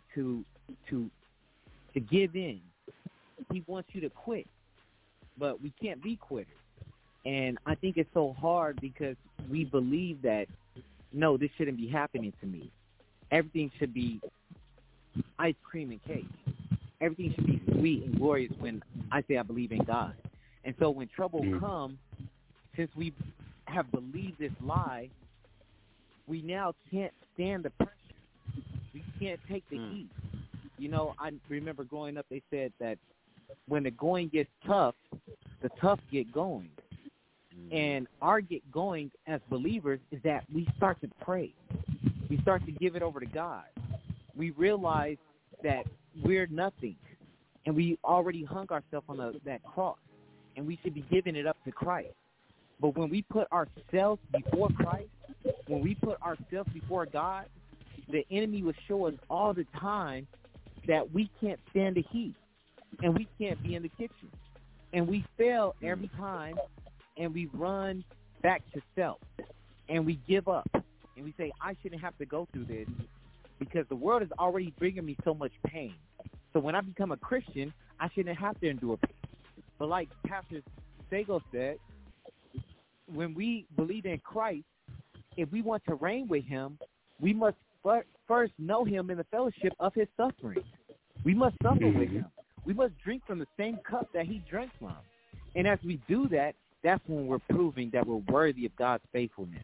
give in. He wants you to quit. But we can't be quitters. And I think it's so hard because we believe that, no, this shouldn't be happening to me. Everything should be ice cream and cake. Everything should be sweet and glorious when I say I believe in God. And so when trouble comes, since we have believed this lie, we now can't stand the pressure. We can't take the heat. You know, I remember growing up, they said that when the going gets tough, the tough get going. And our get going as believers is that we start to pray. We start to give it over to God. We realize that we're nothing, and we already hung ourselves on that cross, and we should be giving it up to Christ. But when we put ourselves before Christ, when we put ourselves before God, the enemy will show us all the time that we can't stand the heat, and we can't be in the kitchen. And we fail every time, and we run back to self, and we give up. And we say, I shouldn't have to go through this because the world is already bringing me so much pain. So when I become a Christian, I shouldn't have to endure pain. But like Pastor Sago said, when we believe in Christ, if we want to reign with him, we must first know him in the fellowship of his suffering. We must suffer with him. We must drink from the same cup that he drank from. And as we do that, that's when we're proving that we're worthy of God's faithfulness.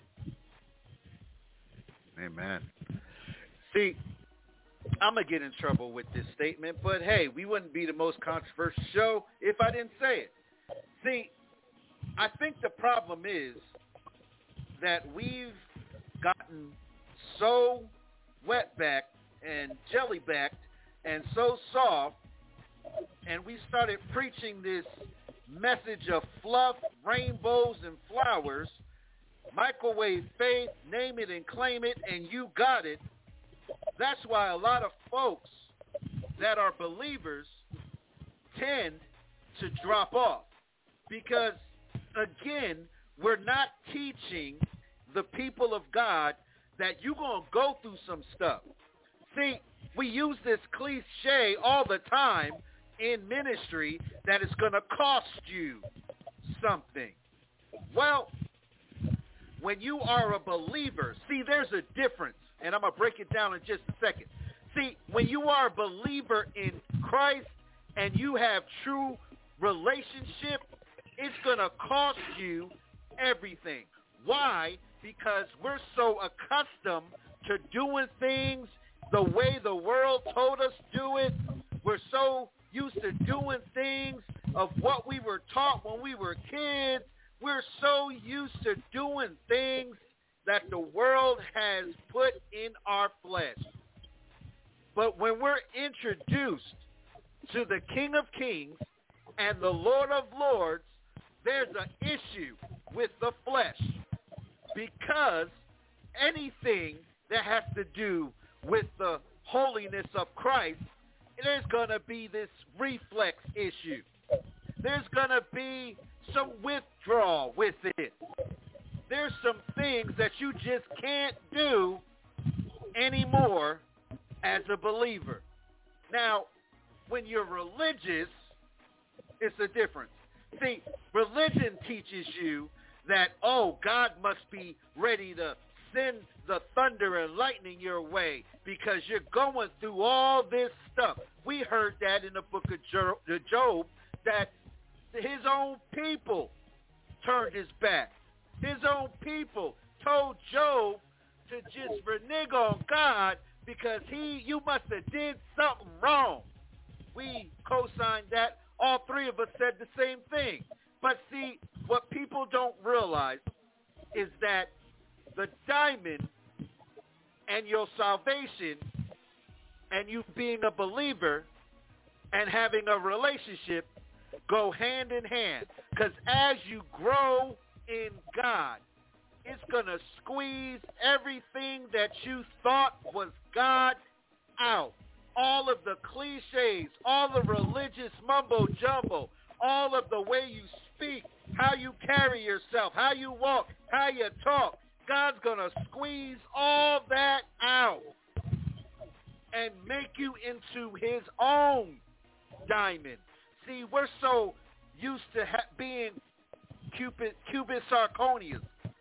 Amen. See, I'm going to get in trouble with this statement, but hey, we wouldn't be the most controversial show if I didn't say it. See, I think the problem is that we've gotten so wet-backed and jelly-backed and so soft, and we started preaching this message of fluff, rainbows, and flowers, microwave faith, name it and claim it, and you got it. That's why a lot of folks that are believers tend to drop off because, again, we're not teaching the people of God that you're going to go through some stuff. See, we use this cliche all the time in ministry that it's going to cost you something. Well, when you are a believer, see, there's a difference, and I'm going to break it down in just a second. See, when you are a believer in Christ and you have true relationship, it's going to cost you everything. Why? Because we're so accustomed to doing things the way the world told us to do it. We're so used to doing things of what we were taught when we were kids. We're so used to doing things that the world has put in our flesh. But when we're introduced to the King of Kings and the Lord of Lords, there's an issue with the flesh, because anything that has to do with the holiness of Christ there's going to be this reflex issue. There's going to be some withdrawal with it. There's some things that you just can't do anymore as a believer. Now, when you're religious, it's a difference. See, religion teaches you that, oh, God must be ready to send the thunder and lightning your way because you're going through all this stuff. We heard that in the book of Job, that his own people turned his back. His own people told Job to just renege on God because you must have did something wrong. We co-signed that. All three of us said the same thing. But see, what people don't realize is that the diamond and your salvation and you being a believer and having a relationship go hand in hand. Because as you grow in God, it's going to squeeze everything that you thought was God out. All of the cliches, all the religious mumbo-jumbo, all of the way you speak, how you carry yourself, how you walk, how you talk. God's going to squeeze all that out and make you into his own diamond. See, we're so used to being Cupid Sarconians.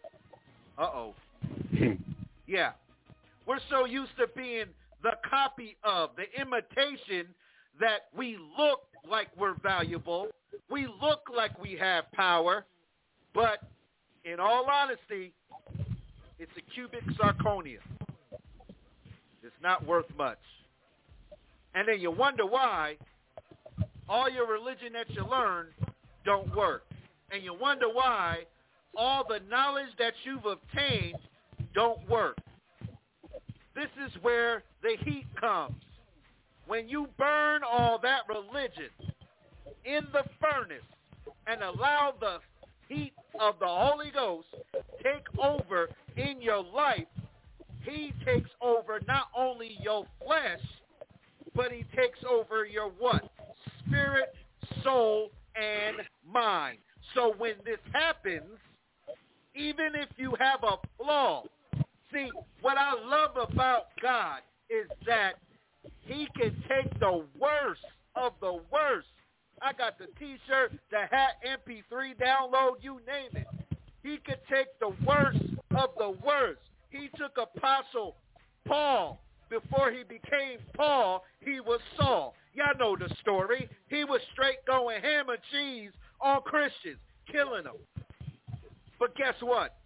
Yeah. We're so used to being the copy of, the imitation, that we look like we're valuable. We look like we have power. But in all honesty, it's a cubic zirconia. It's not worth much. And then you wonder why all your religion that you learn don't work. And you wonder why all the knowledge that you've obtained don't work. This is where the heat comes. When you burn all that religion in the furnace and allow the heat of the Holy Ghost take over in your life, he takes over not only your flesh, but he takes over your what? Spirit, soul, and mind. So when this happens, even if you have a flaw, see, what I love about God is that he can take the worst of the worst. I got the t-shirt, the hat, MP3, download, you name it. He could take the worst of the worst. He took Apostle Paul. Before he became Paul, he was Saul. Y'all know the story. He was straight going ham and cheese on Christians, killing them. But guess what?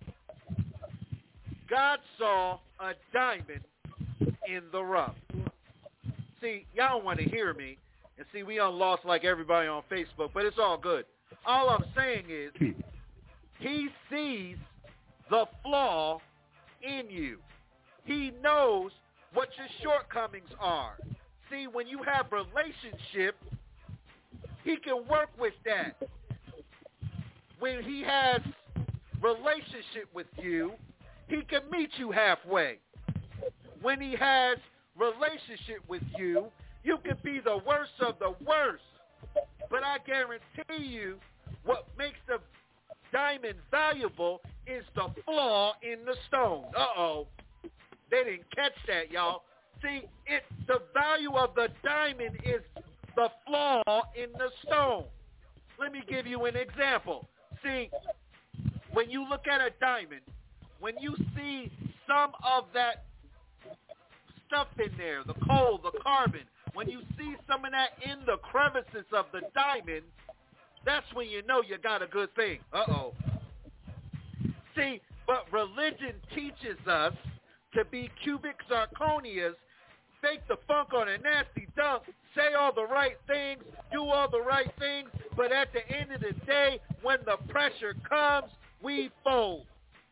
God saw a diamond in the rough. See, y'all don't want to hear me. And see, we lost like everybody on Facebook, but it's all good. All I'm saying is he sees the flaw in you. He knows what your shortcomings are. See, when you have relationship, he can work with that. When he has relationship with you, he can meet you halfway. When he has relationship with you, you can be the worst of the worst. But I guarantee you, what makes the diamond valuable is the flaw in the stone. They didn't catch that, y'all. See, the value of the diamond is the flaw in the stone. Let me give you an example. See, when you look at a diamond, when you see some of that stuff in there, the coal, the carbon, when you see some of that in the crevices of the diamond, that's when you know you got a good thing. See, but religion teaches us to be cubic zirconias, fake the funk on a nasty dunk, say all the right things, do all the right things, but at the end of the day, when the pressure comes, we fold.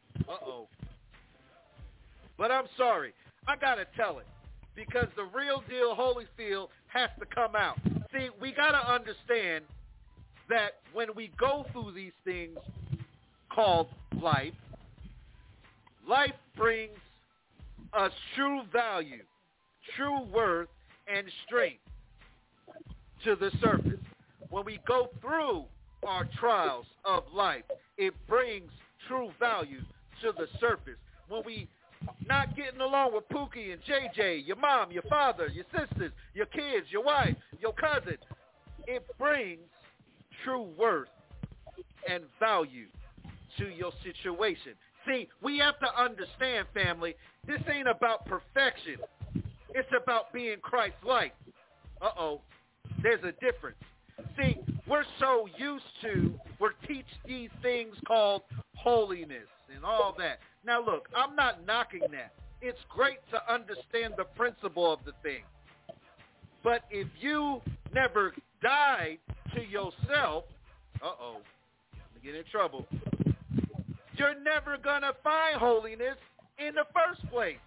But I'm sorry, I gotta tell it, because the real deal Holyfield has to come out. See, we gotta understand that when we go through these things called life, life brings us true value, true worth, and strength. to the surface. When we go through our trials of life, it brings true value to the surface. When we not getting along with Pookie and JJ, your mom, your father, your sisters, your kids, your wife, your cousin, it brings true worth and value to your situation. See, we have to understand, family, this ain't about perfection. It's about being Christ-like. There's a difference. See, we're so used to, we're teach these things called holiness and all that. Now look, I'm not knocking that. It's great to understand the principle of the thing. But if you never died to yourself, I'm get in trouble. You're never going to find holiness in the first place.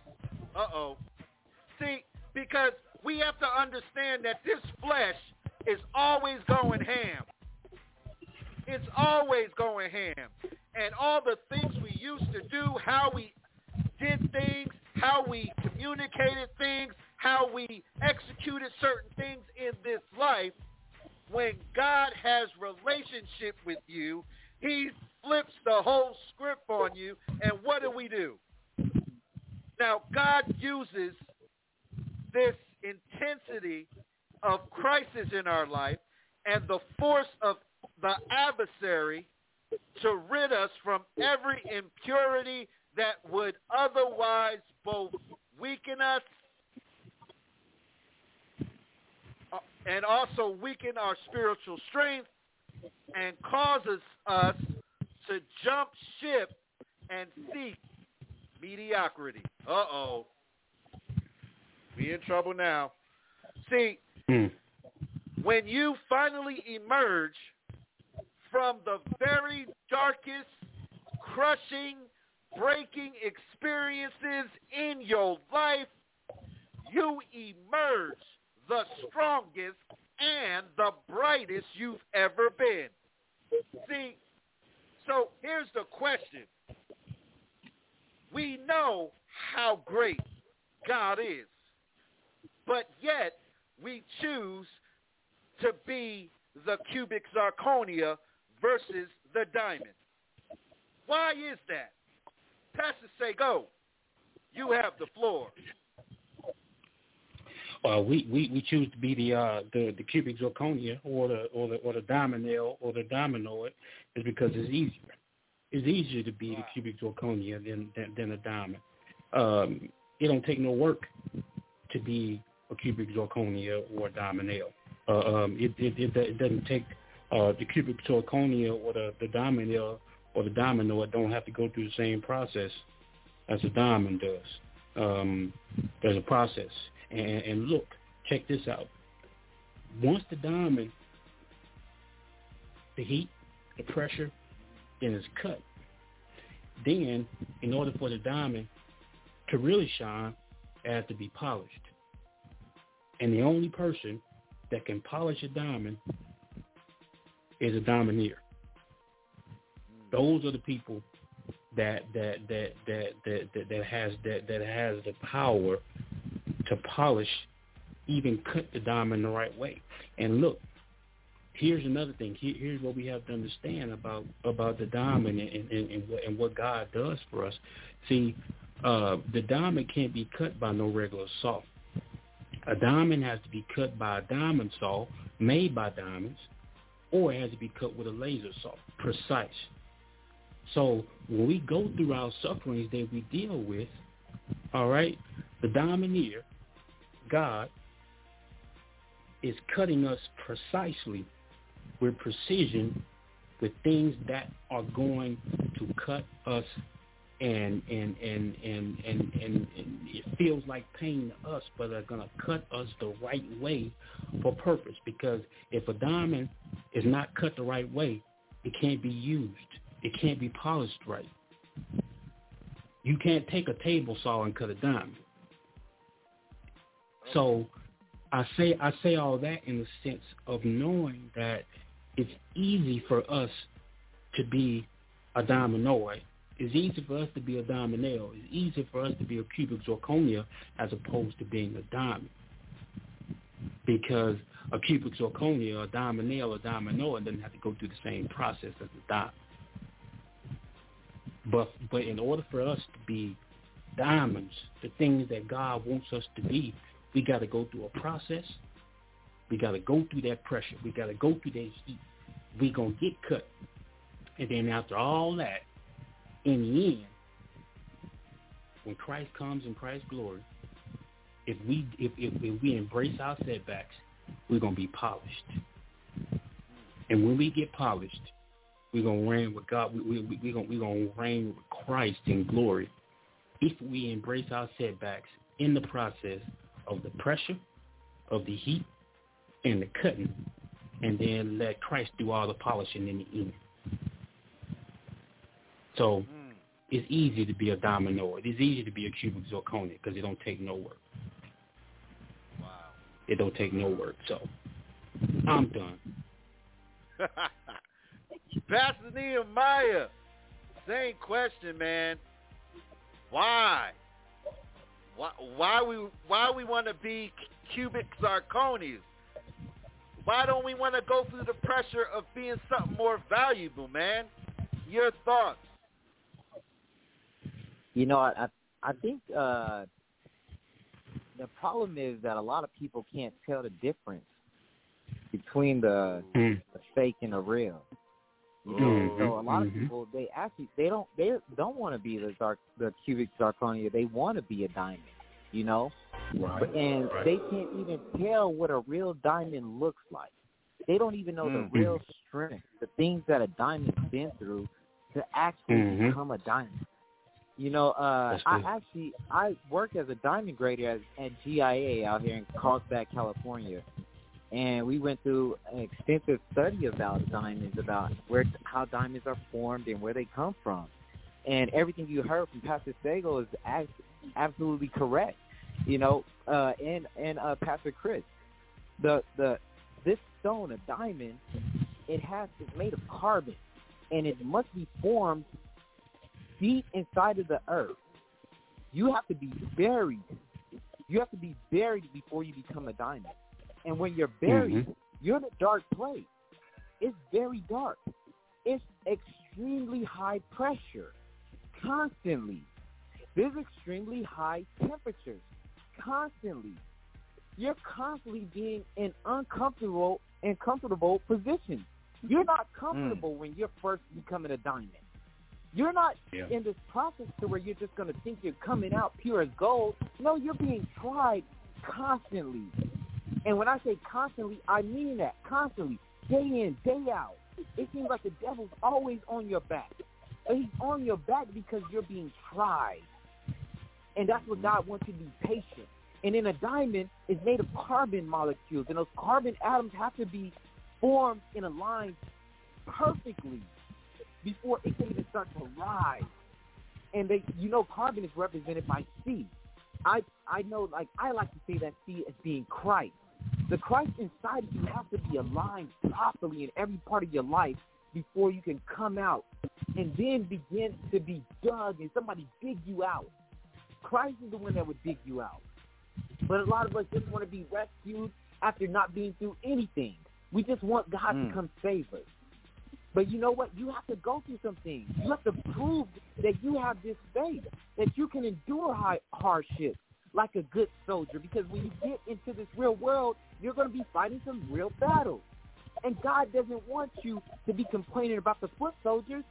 See, because we have to understand that this flesh is always going ham. It's always going ham. And all the things we used to do, how we did things, how we communicated things, how we executed certain things in this life, when God has relationship with you, he flips the whole script on you, and what do? Now, God uses this intensity of crisis in our life and the force of the adversary to rid us from every impurity that would otherwise both weaken us and also weaken our spiritual strength and causes us to jump ship and seek mediocrity. We in trouble now. See, when you finally emerge from the very darkest, crushing, breaking experiences in your life, you emerge the strongest and the brightest you've ever been. See, so here's the question. We know how great God is, but yet we choose to be the cubic zirconia versus the diamond. Why is that? Pastor Sego, you have the floor. We choose to be the cubic zirconia or the diamond or the diamondoid is because it's easier. It's easier to be the cubic zirconia than a diamond. It don't take no work to be a cubic zirconia or a diamond. It doesn't take the cubic zirconia or the diamond or the diamondoid don't have to go through the same process as a diamond does. There's a process. And look, check this out. Once the diamond, the heat, the pressure, then it's cut. Then, in order for the diamond to really shine, it has to be polished. And the only person that can polish a diamond is a diamondeer. Those are the people that has the power to polish, even cut the diamond the right way. And look, here's another thing. Here's what we have to understand about the diamond and what God does for us. See, the diamond can't be cut by no regular saw. A diamond has to be cut by a diamond saw made by diamonds, or it has to be cut with a laser saw, precise. So when we go through our sufferings that we deal with, all right, the diamondeer, God, is cutting us precisely with precision with things that are going to cut us and it feels like pain to us, but they're going to cut us the right way for purpose. Because if a diamond is not cut the right way, it can't be used. It can't be polished right. You can't take a table saw and cut a diamond. So I say all that in the sense of knowing that it's easy for us to be a diamondoid. It's easy for us to be a diamondale. It's easy for us to be a cubic zirconia as opposed to being a diamond. Because A cubic zirconia, or a diamond nail, or diamond ore doesn't have to go through the same process as a diamond. But in order for us to be diamonds, the things that God wants us to be, we got to go through a process. We got to go through that pressure. We got to go through that heat. We going to get cut. And then after all that, in the end, when Christ comes in Christ's glory, if we embrace our setbacks, we're going to be polished. And when we get polished, we're going to reign with God. We're going to reign with Christ in glory if we embrace our setbacks in the process of the pressure, of the heat, and the cutting, and then let Christ do all the polishing in the end. So it's easy to be a diamond ore. It's easy to be a cubic zirconia because it don't take no work. Wow. It don't take no work. So I'm done. Pastor Nehemiah, same question, man. Why we want to be cubic zirconias? Why don't we want to go through the pressure of being something more valuable, man? Your thoughts? You know, I think the problem is that a lot of people can't tell the difference between the fake and the real. You know? So a lot of people they don't want to be the cubic zirconia. They want to be a diamond. You know, they can't even tell what a real diamond looks like. They don't even know the real strength, the things that a diamond's been through to actually become a diamond. You know, I work as a diamond grader at GIA out here in Carlsbad, California, and we went through an extensive study about diamonds, about how diamonds are formed and where they come from. And everything you heard from Pastor Sago is absolutely correct. You know, and Pastor Chris, this stone, a diamond, it's made of carbon, and it must be formed deep inside of the earth. You have to be buried. You have to be buried before you become a diamond. And when you're buried, you're in a dark place. It's very dark. It's extremely high pressure. Constantly. There's extremely high temperatures. Constantly. You're constantly being in uncomfortable and comfortable positions. You're not comfortable when you're first becoming a diamond. You're not in this process to where you're just going to think you're coming out pure as gold. No, you're being tried constantly. And when I say constantly, I mean that. Constantly. Day in, day out. It seems like the devil's always on your back. But he's on your back because you're being tried. And that's what God wants you to be patient. And then a diamond is made of carbon molecules. And those carbon atoms have to be formed in a line perfectly before it can even start to rise. And carbon is represented by C. I know, like, I like to say that C as being Christ. The Christ inside of you has to be aligned properly in every part of your life before you can come out and then begin to be dug and somebody dig you out. Christ is the one that would dig you out. But a lot of us just want to be rescued after not being through anything. We just want God to come save us. But you know what? You have to go through some things. You have to prove that you have this faith, that you can endure hardship like a good soldier. Because when you get into this real world, you're going to be fighting some real battles. And God doesn't want you to be complaining about the foot soldiers.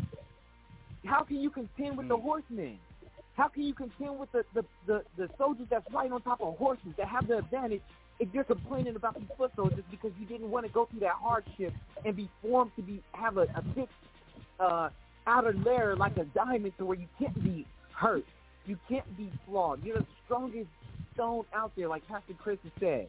How can you contend with the horsemen? How can you contend with the soldiers that's riding on top of horses that have the advantage if you're complaining about these foot soldiers because you didn't want to go through that hardship and be formed to have a thick outer layer like a diamond to where you can't be hurt. You can't be flawed. You're the strongest stone out there, like Pastor Chris has said.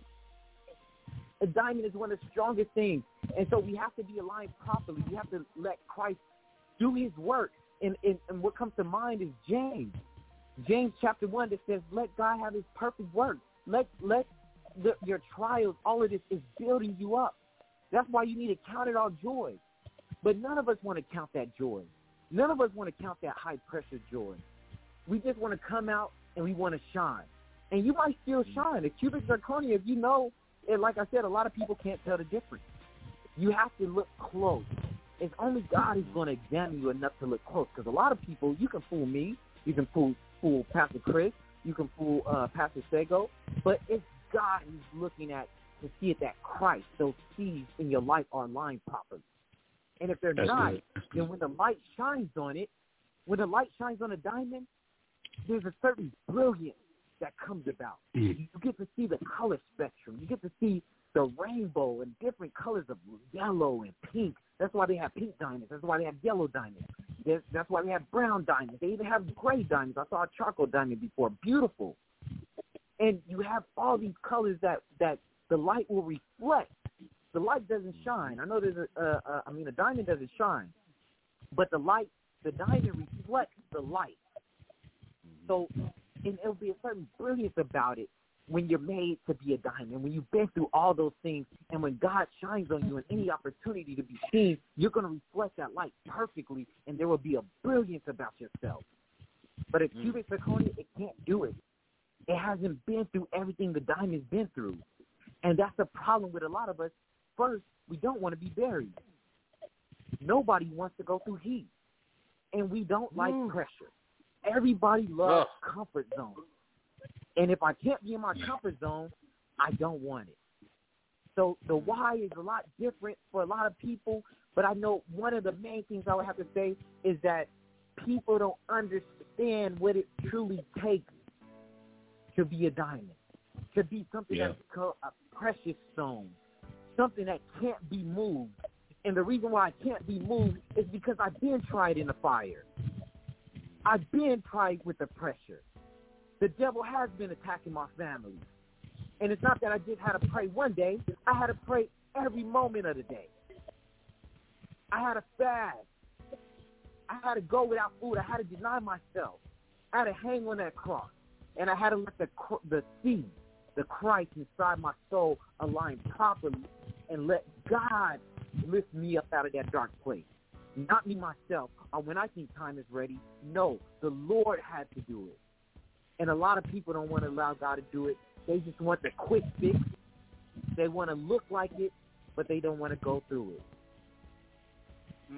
A diamond is one of the strongest things. And so we have to be aligned properly. We have to let Christ do his work. And what comes to mind is James. James chapter 1 that says, let God have his perfect work. Let your trials, all of this is building you up. That's why you need to count it all joy. But none of us want to count that joy. None of us want to count that high-pressure joy. We just want to come out and we want to shine. And you might still shine. The cubic zirconia, if you know And like I said, a lot of people can't tell the difference. You have to look close. It's only God who's going to examine you enough to look close. Because a lot of people, you can fool me, you can fool Pastor Chris, you can fool Pastor Sego, but it's God who's looking at to see if that Christ, those seeds in your life are aligned properly. And if they're not, then when the light shines on it, when the light shines on a diamond, there's a certain brilliance that comes about. You get to see the color spectrum. You get to see the rainbow and different colors of yellow and pink. That's why they have pink diamonds. That's why they have yellow diamonds. That's why they have brown diamonds. They even have gray diamonds. I saw a charcoal diamond before. Beautiful. And you have all these colors that the light will reflect. The light doesn't shine. I know there's a diamond doesn't shine, but the diamond reflects the light. So, and it'll be a certain brilliance about it when you're made to be a diamond, when you've been through all those things, and when God shines on you and any opportunity to be seen, you're going to reflect that light perfectly, and there will be a brilliance about yourself. But a cubic zirconia, it can't do it. It hasn't been through everything the diamond's been through. And that's the problem with a lot of us. First, we don't want to be buried. Nobody wants to go through heat. And we don't like pressure. Everybody loves comfort zone. And if I can't be in my comfort zone, I don't want it. So the why is a lot different for a lot of people, but I know one of the main things I would have to say is that people don't understand what it truly takes to be a diamond, to be something that's called a precious stone, something that can't be moved. And the reason why I can't be moved is because I've been tried in the fire. I've been tried with the pressure. The devil has been attacking my family. And it's not that I just had to pray one day. I had to pray every moment of the day. I had to fast. I had to go without food. I had to deny myself. I had to hang on that cross. And I had to let the seed, the Christ inside my soul align properly and let God lift me up out of that dark place. Not me myself, or when I think time is ready. No, the Lord had to do it. And a lot of people don't want to allow God to do it. They just want the quick fix. They want to look like it, but they don't want to go through it.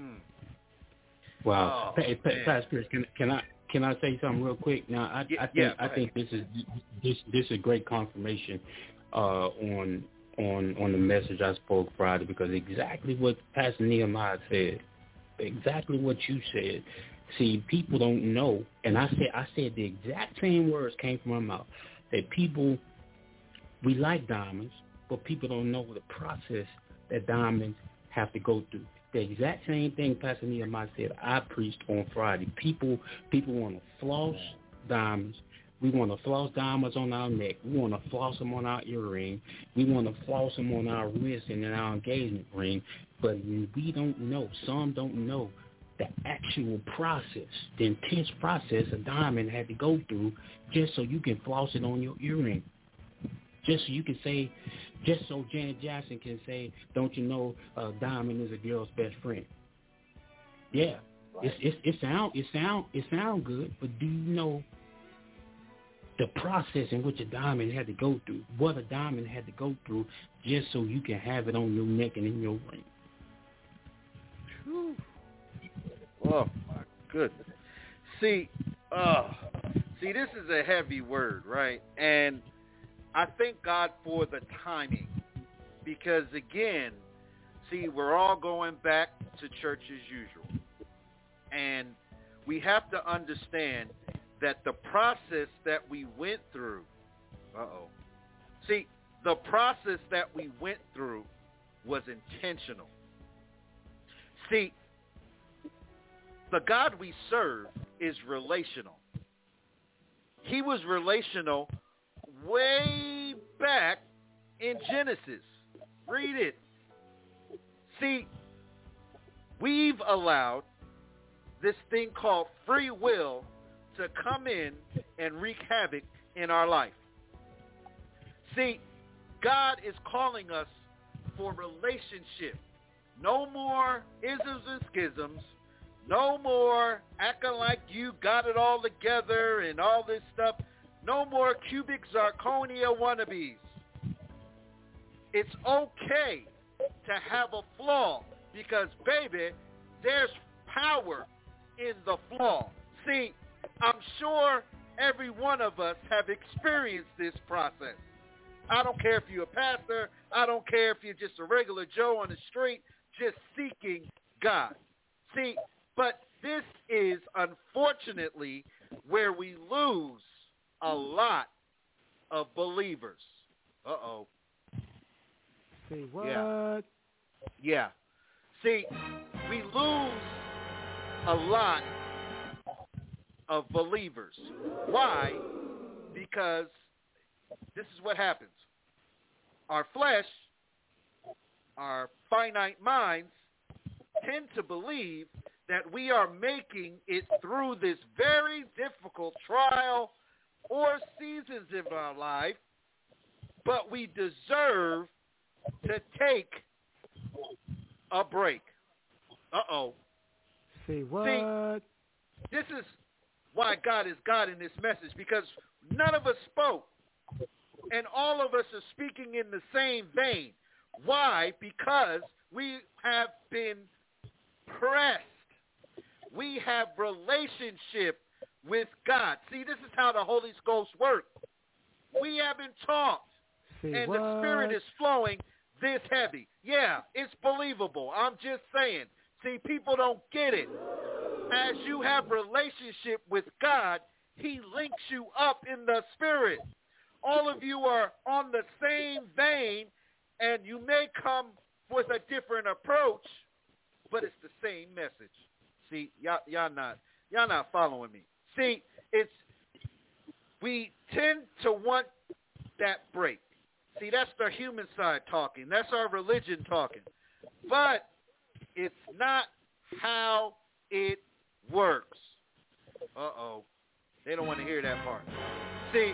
Wow. Pastor, can I say something real quick? Now, I think this is a great confirmation on the message I spoke Friday, because exactly what Pastor Nehemiah said, exactly what you said. See, people don't know, and I said the exact same words came from my mouth, that people, we like diamonds, but people don't know the process that diamonds have to go through. The exact same thing Pastor Nehemiah said, I preached on Friday. People want to floss diamonds. We want to floss diamonds on our neck. We want to floss them on our earring. We want to floss them on our wrist and in our engagement ring. But we don't know. Some don't know the actual process, the intense process a diamond had to go through just so you can floss it on your earring. Just so you can say, just so Janet Jackson can say, don't you know diamond is a girl's best friend? Yeah, right. It sound good, but do you know the process in which a diamond had to go through? What a diamond had to go through just so you can have it on your neck and in your ring. Whew. Oh my goodness. See, this is a heavy word, right? And I thank God for the timing, because again, see, we're all going back to church as usual. And we have to understand that the process that we went through, see, the process that we went through was intentional. See, the God we serve is relational. He was relational way back in Genesis. Read it. See, we've allowed this thing called free will to come in and wreak havoc in our life. See, God is calling us for relationship. No more isms and schisms. No more acting like you got it all together and all this stuff. No more cubic zirconia wannabes. it's okay to have a flaw because, baby, there's power in the flaw. See, I'm sure every one of us have experienced this process. I don't care if you're a pastor. I don't care if you're just a regular Joe on the street just seeking God. See, but this is unfortunately where we lose a lot of believers. Uh-oh. Say what? Yeah. See, we lose a lot of believers. Why? Because this is what happens. Our flesh, our finite minds, tend to believe that we are making it through this very difficult trial or seasons of our life, but we deserve to take a break. Uh-oh. Say what? See, this is why God is God in this message, because none of us spoke, and all of us are speaking in the same vein. Why? Because we have been pressed. We have relationship with God. See, this is how the Holy Ghost works. We have been taught, and the Spirit is flowing this heavy. Yeah, it's believable. I'm just saying. See, people don't get it. As you have relationship with God, he links you up in the Spirit. All of you are on the same vein, and you may come with a different approach, but it's the same message. See, y'all not following me. See, we tend to want that break. See, that's the human side talking. That's our religion talking. But it's not how it works. Uh-oh. They don't want to hear that part. See,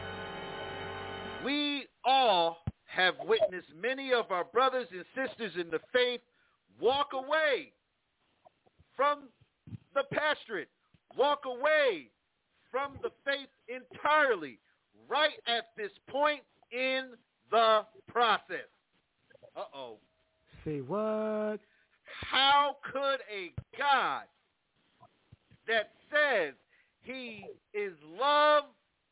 we all have witnessed many of our brothers and sisters in the faith walk away from the pastorate, walk away from the faith entirely, right at this point in the process. Uh-oh. Say what? How could a God that says he is love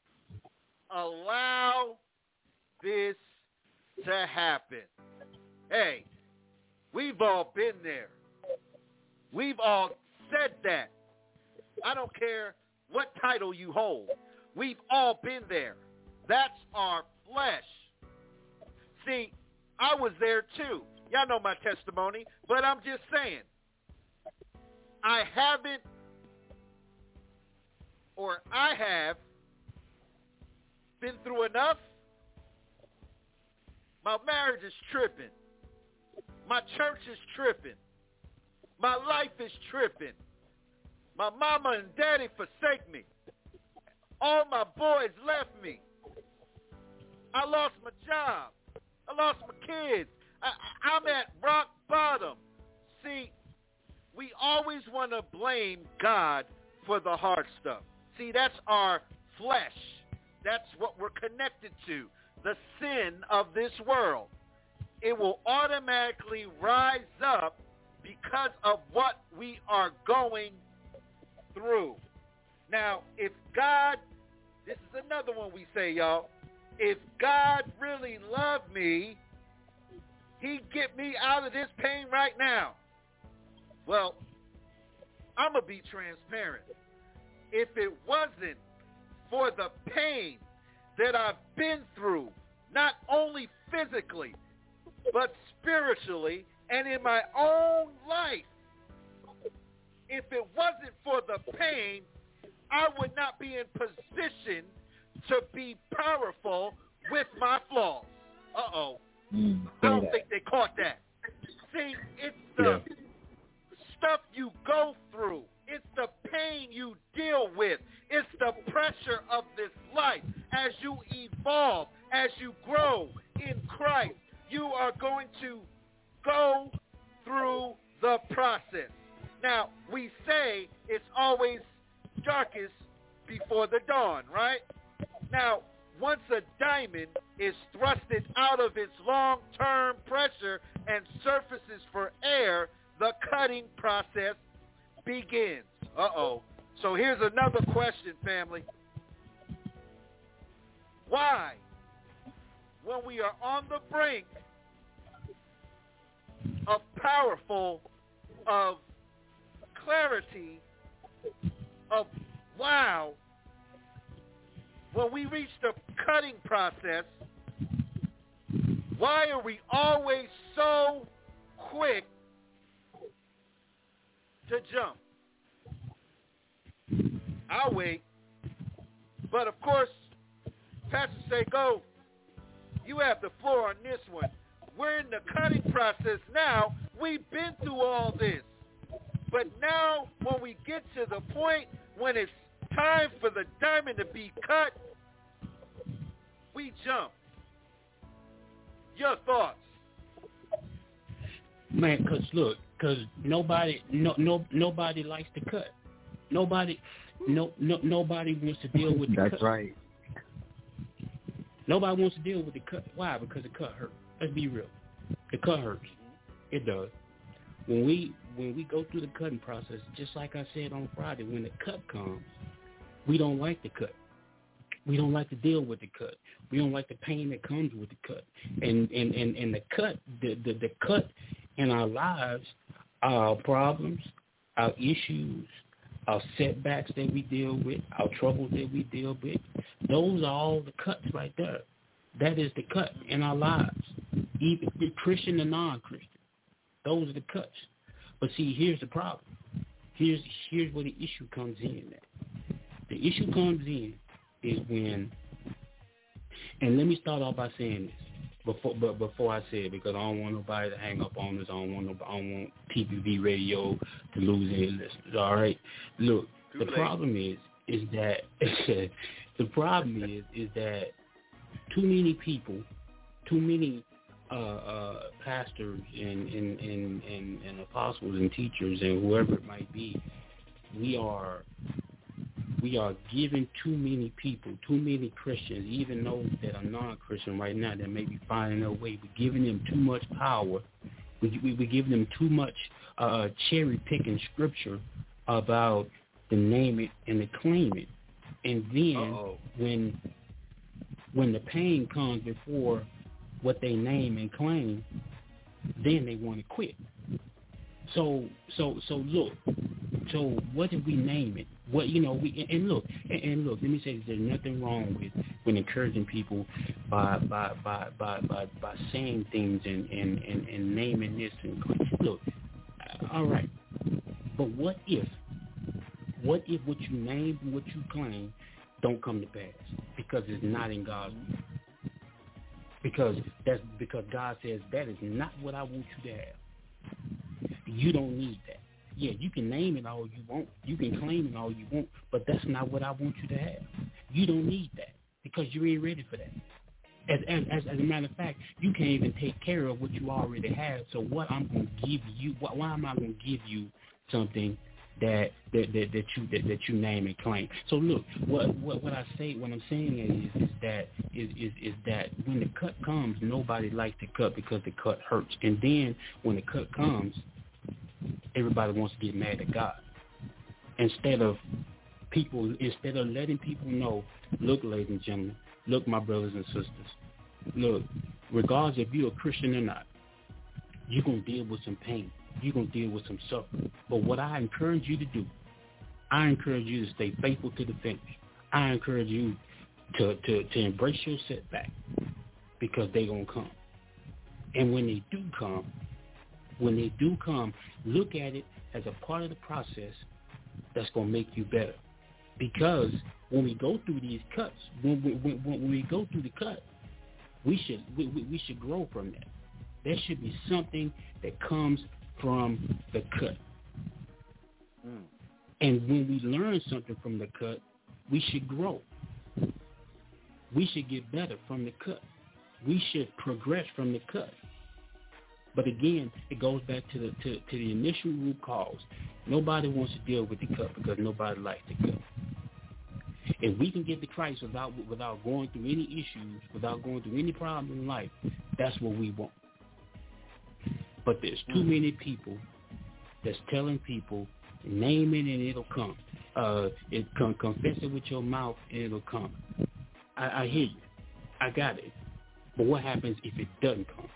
allow this to happen? Hey, we've all been there. We've all said that. I don't care what title you hold. We've all been there. That's our flesh. See, I was there too. Y'all know my testimony, but I'm just saying, I have been through enough. My marriage is tripping. My church is tripping. My life is tripping. My mama and daddy forsake me. All my boys left me. I lost my job. I lost my kids. I'm at rock bottom. See, we always want to blame God for the hard stuff. See, that's our flesh. That's what we're connected to, the sin of this world. It will automatically rise up because of what we are going through. Now, if God, this is another one we say, y'all, if God really loved me, he'd get me out of this pain right now. Well, I'm going to be transparent. If it wasn't for the pain that I've been through, not only physically, but spiritually and in my own life, if it wasn't for the pain, I would not be in position to be powerful with my flaws. Uh-oh. I don't think they caught that. See, it's the stuff you go through. It's the pain you deal with. It's the pressure of this life. As you evolve, as you grow in Christ, you are going to go through the process. Now, we say it's always darkest before the dawn, right? Now, once a diamond is thrusted out of its long-term pressure and surfaces for air, the cutting process begins. Uh-oh. So here's another question, family. Why, when we are on the brink of clarity, of wow, when we reach the cutting process, why are we always so quick to jump? I'll wait. But of course, Pastor Seiko, you have the floor on this one. We're in the cutting process now. We've been through all this. But now when we get to the point when it's time for the diamond to be cut, we jump. Your thoughts? Man, because nobody likes to cut. Nobody wants to deal with the cut. That's right. Nobody wants to deal with the cut. Why? Because the cut hurts. Let's be real. The cut hurts. It does. When we go through the cutting process, just like I said on Friday, when the cut comes, we don't like the cut. We don't like to deal with the cut. We don't like the pain that comes with the cut. And the cut, the cut in our lives, our problems, our issues, our setbacks that we deal with, our troubles that we deal with, those are all the cuts right there. That is the cut in our lives, even Christian and non-Christian. Those are the cuts. But see, here's the problem. Here's where the issue comes in. The issue comes in is when, and let me start off by saying this before I say it, because I don't want nobody to hang up on us. I don't want TPV Radio to lose any listeners. All right, look, the problem is that the problem is that too many people, too many pastors and apostles and teachers and whoever it might be, we are giving too many people, too many Christians, even those that are non-Christian right now that may be finding their way, we're giving them too much power. We're giving them too much cherry-picking scripture about the name it and the claim it. And then when the pain comes before what they name and claim, then they want to quit. So look. So what did we name it? What look, let me say this, there's nothing wrong with encouraging people by saying things and naming this and look, all right. But what if what you name and what you claim don't come to pass? Because it's not in God's will. Because God says that is not what I want you to have. You don't need that. Yeah, you can name it all you want. You can claim it all you want, but that's not what I want you to have. You don't need that because you ain't ready for that. As a matter of fact, you can't even take care of what you already have. So what I'm going to give you? Why am I going to give you something that you name and claim? So look, what I'm saying is that when the cut comes, nobody likes the cut because the cut hurts, and then when the cut comes, everybody wants to get mad at God. Instead of letting people know, look, ladies and gentlemen, look, my brothers and sisters, look, regardless if you're a Christian or not, you're going to deal with some pain. You're going to deal with some suffering. But what I encourage you to do, I encourage you to stay faithful to the finish. I encourage you to embrace your setback because they're going to come. And when they do come, look at it as a part of the process that's going to make you better. Because when we go through these cuts, when we go through the cut, we should grow from that. There should be something that comes from the cut. And when we learn something from the cut, we should grow. We should get better from the cut. We should progress from the cut. But again, it goes back to the initial root cause. Nobody wants to deal with the cut because nobody likes the cut. If we can get to Christ without going through any issues, without going through any problems in life, that's what we want. But there's too many people that's telling people, name it and it'll come. Confess it with your mouth and it'll come. I hear you. I got it. But what happens if it doesn't come?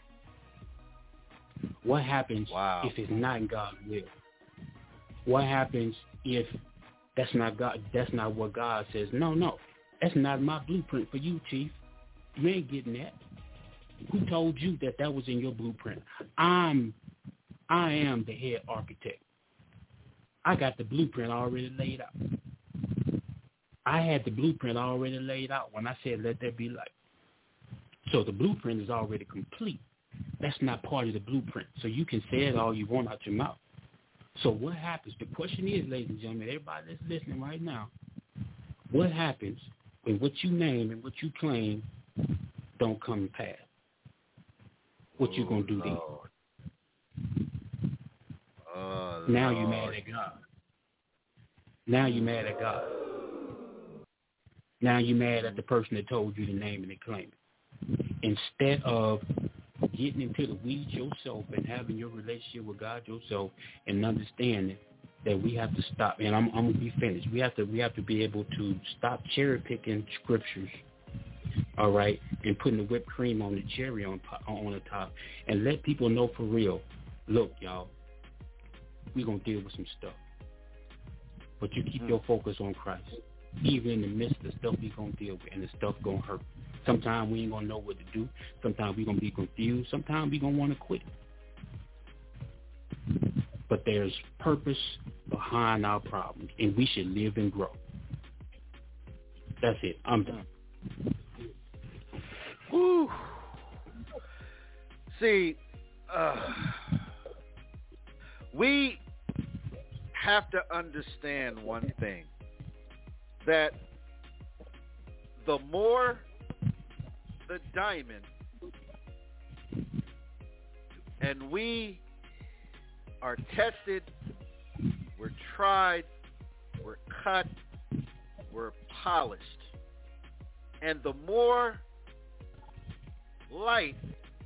What happens if it's not in God's will? What happens if that's not God? That's not what God says. No, that's not my blueprint for you, Chief. You ain't getting that. Who told you that was in your blueprint? I am the head architect. I got the blueprint already laid out. I had the blueprint already laid out when I said, let there be light. So the blueprint is already complete. That's not part of the blueprint. So you can say it all you want out your mouth. So what happens? The question is, ladies and gentlemen, everybody that's listening right now, what happens when what you name and what you claim don't come to pass? What you going to do then? Now you're mad at God. Now you're mad at God. Now you're mad at the person that told you to name it and claim it. Instead of getting into the weeds yourself and having your relationship with God yourself and understanding that we have to stop. And I'm going to be finished. We have to be able to stop cherry picking scriptures, all right, and putting the whipped cream on the cherry on the top, and let people know for real. Look, y'all, we're going to deal with some stuff, but you keep your focus on Christ. Even in the midst of the stuff we're going to deal with, and the stuff going to hurt. Sometimes we ain't going to know what to do. Sometimes we're going to be confused. Sometimes we're going to want to quit. But there's purpose behind our problems, and we should live and grow. That's it. I'm done. Woo. See, we have to understand one thing, that the more the diamond, and we are tested, we're tried, we're cut, we're polished, and the more light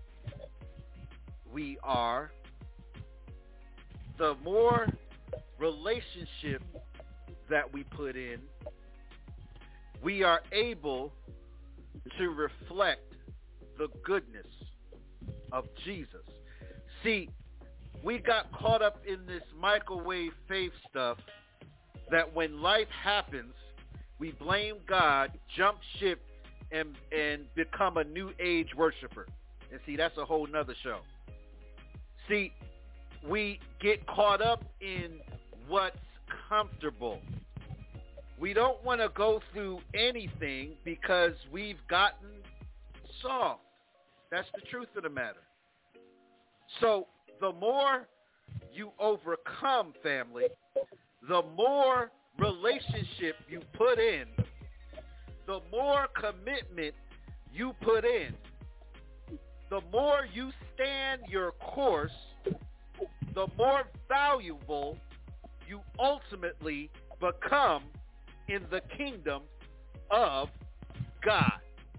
we are, the more relationship that we put in, we are able to reflect the goodness of Jesus. See, we got caught up in this microwave faith stuff that when life happens, we blame God, jump ship, and become a new age worshiper. And see, that's a whole nother show. See, we get caught up in what's comfortable. We don't want to go through anything because we've gotten soft. That's the truth of the matter. So the more you overcome, family, the more relationship you put in, the more commitment you put in, the more you stand your course, the more valuable you ultimately become in the kingdom of God.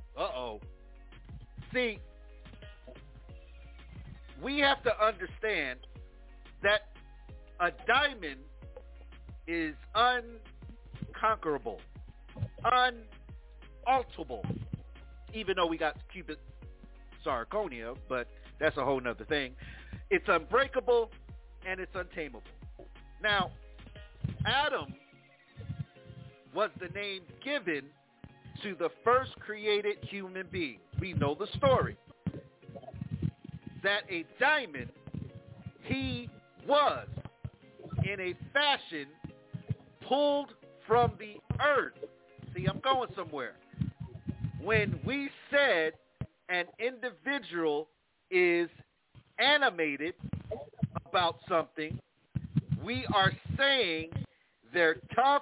See, we have to understand that a diamond is unconquerable, unalterable, even though we got Cupid zirconia, but that's a whole nother thing. It's unbreakable and it's untamable. Now, Adam was the name given to the first created human being. We know the story. That a diamond, he was in a fashion pulled from the earth. See, I'm going somewhere. When we said an individual is animated about something, we are saying they're tough,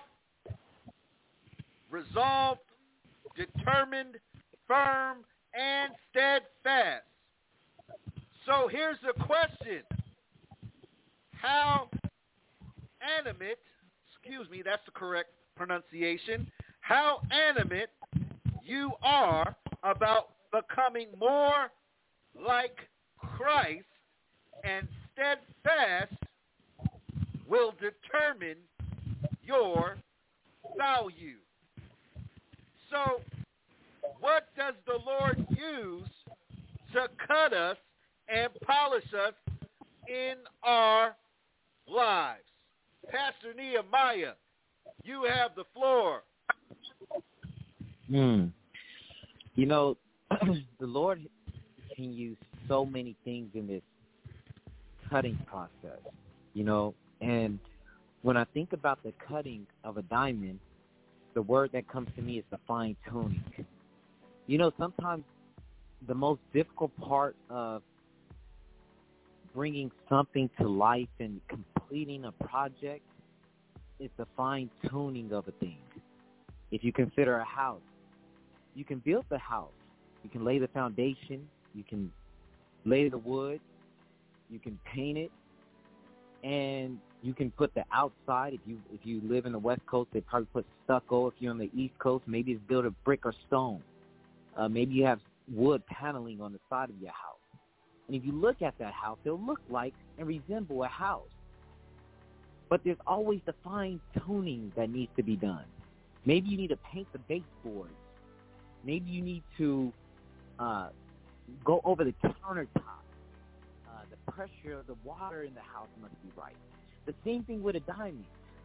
resolved, determined, firm, and steadfast. So here's the question. How animate, that's the correct pronunciation, how animate you are about becoming more like Christ and steadfast will determine your value. So, what does the Lord use to cut us and polish us in our lives? Pastor Nehemiah, you have the floor. You know, the Lord can use so many things in this cutting process, you know, and when I think about the cutting of a diamond, the word that comes to me is the fine-tuning. You know, sometimes the most difficult part of bringing something to life and completing a project is the fine-tuning of a thing. If you consider a house, you can build the house. You can lay the foundation. You can lay the wood. You can paint it. And you can put the outside. If you live in the West Coast, they probably put stucco. If you're on the East Coast, maybe it's built of brick or stone. Maybe you have wood paneling on the side of your house. And if you look at that house, it'll look like and resemble a house. But there's always the fine-tuning that needs to be done. Maybe you need to paint the baseboards. Maybe you need to go over the countertop. The pressure of the water in the house must be right. The same thing with a diamond.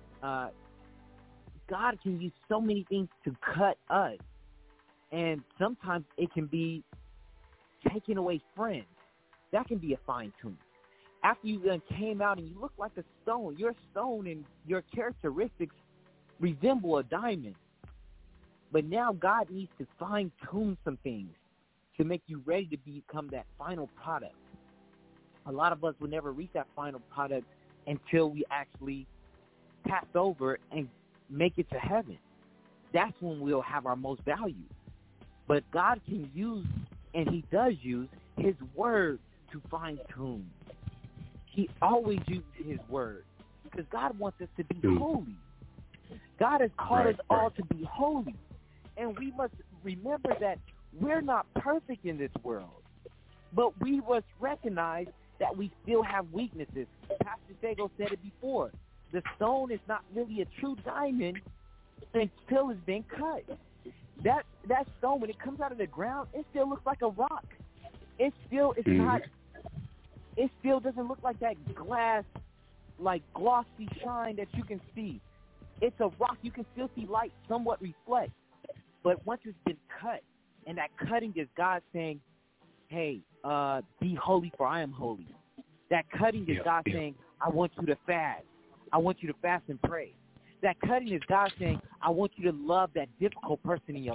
God can use so many things to cut us. And sometimes it can be taking away friends. That can be a fine-tuning. After you then came out and you look like a stone, you're a stone and your characteristics resemble a diamond. But now God needs to fine-tune some things to make you ready to become that final product. A lot of us will never reach that final product until we actually pass over and make it to heaven. That's when we'll have our most value. But God can use, and he does use, his word to fine-tune. He always uses his word because God wants us to be holy. God has called us all to be holy. And we must remember that we're not perfect in this world. But we must recognize that we still have weaknesses. Pastor Sego said it before. The stone is not really a true diamond until it's been cut. That stone, when it comes out of the ground, it still looks like a rock. It still is not. It still doesn't look like that glass, like glossy shine that you can see. It's a rock. You can still see light somewhat reflect. But once it's been cut, and that cutting is God saying, hey, be holy for I am holy. That cutting is God saying, I want you to fast. I want you to fast and pray. That cutting is God saying, I want you to love that difficult person in your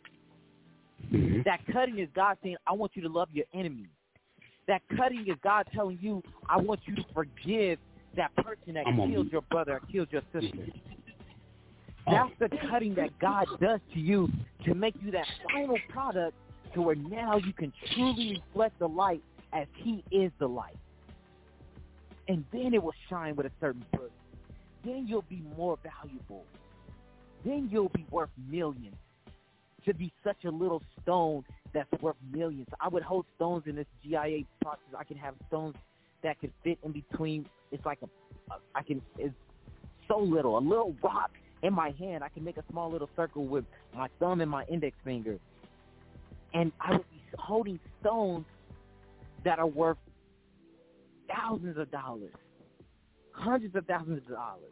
life. That cutting is God saying, I want you to love your enemy. That cutting is God telling you, I want you to forgive that person that killed your brother or killed your sister. That's the cutting that God does to you to make you that final product to where now you can truly reflect the light as he is the light. And then it will shine with a certain purpose. Then you'll be more valuable. Then you'll be worth millions. To be such a little stone that's worth millions. I would hold stones in this GIA process. I can have stones that could fit in between. It's like it's so little, a little rock in my hand. I can make a small little circle with my thumb and my index finger. And I would be holding stones that are worth thousands of dollars, hundreds of thousands of dollars.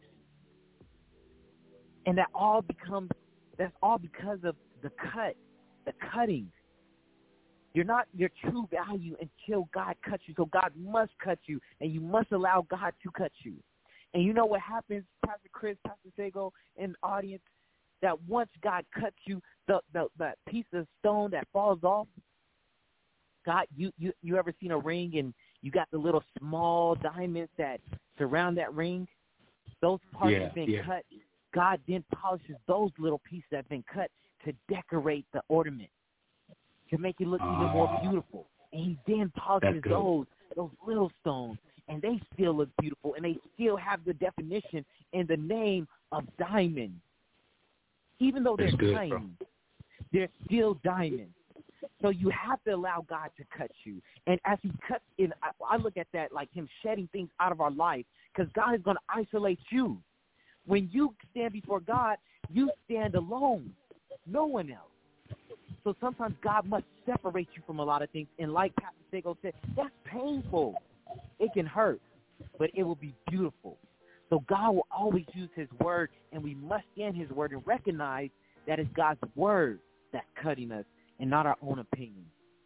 And that's all because of the cutting. You're not your true value until God cuts you. So God must cut you, and you must allow God to cut you. And you know what happens, Pastor Chris, Pastor Sego, and the audience, that once God cuts you, that piece of stone that falls off, God, you ever seen a ring and you got the little small diamonds that surround that ring? Those parts have been cut. God then polishes those little pieces that have been cut to decorate the ornament, to make it look even more beautiful. And he then polishes those little stones, and they still look beautiful, and they still have the definition in the name of diamond. Even though they're good, tiny, bro. they're still diamonds. So you have to allow God to cut you. And as he cuts in, I look at that like him shedding things out of our life, because God is going to isolate you. When you stand before God, you stand alone, no one else. So sometimes God must separate you from a lot of things. And like Pastor Sego said, that's painful. It can hurt, but it will be beautiful. So God will always use his word, and we must stand his word and recognize that it's God's word that's cutting us and not our own opinion.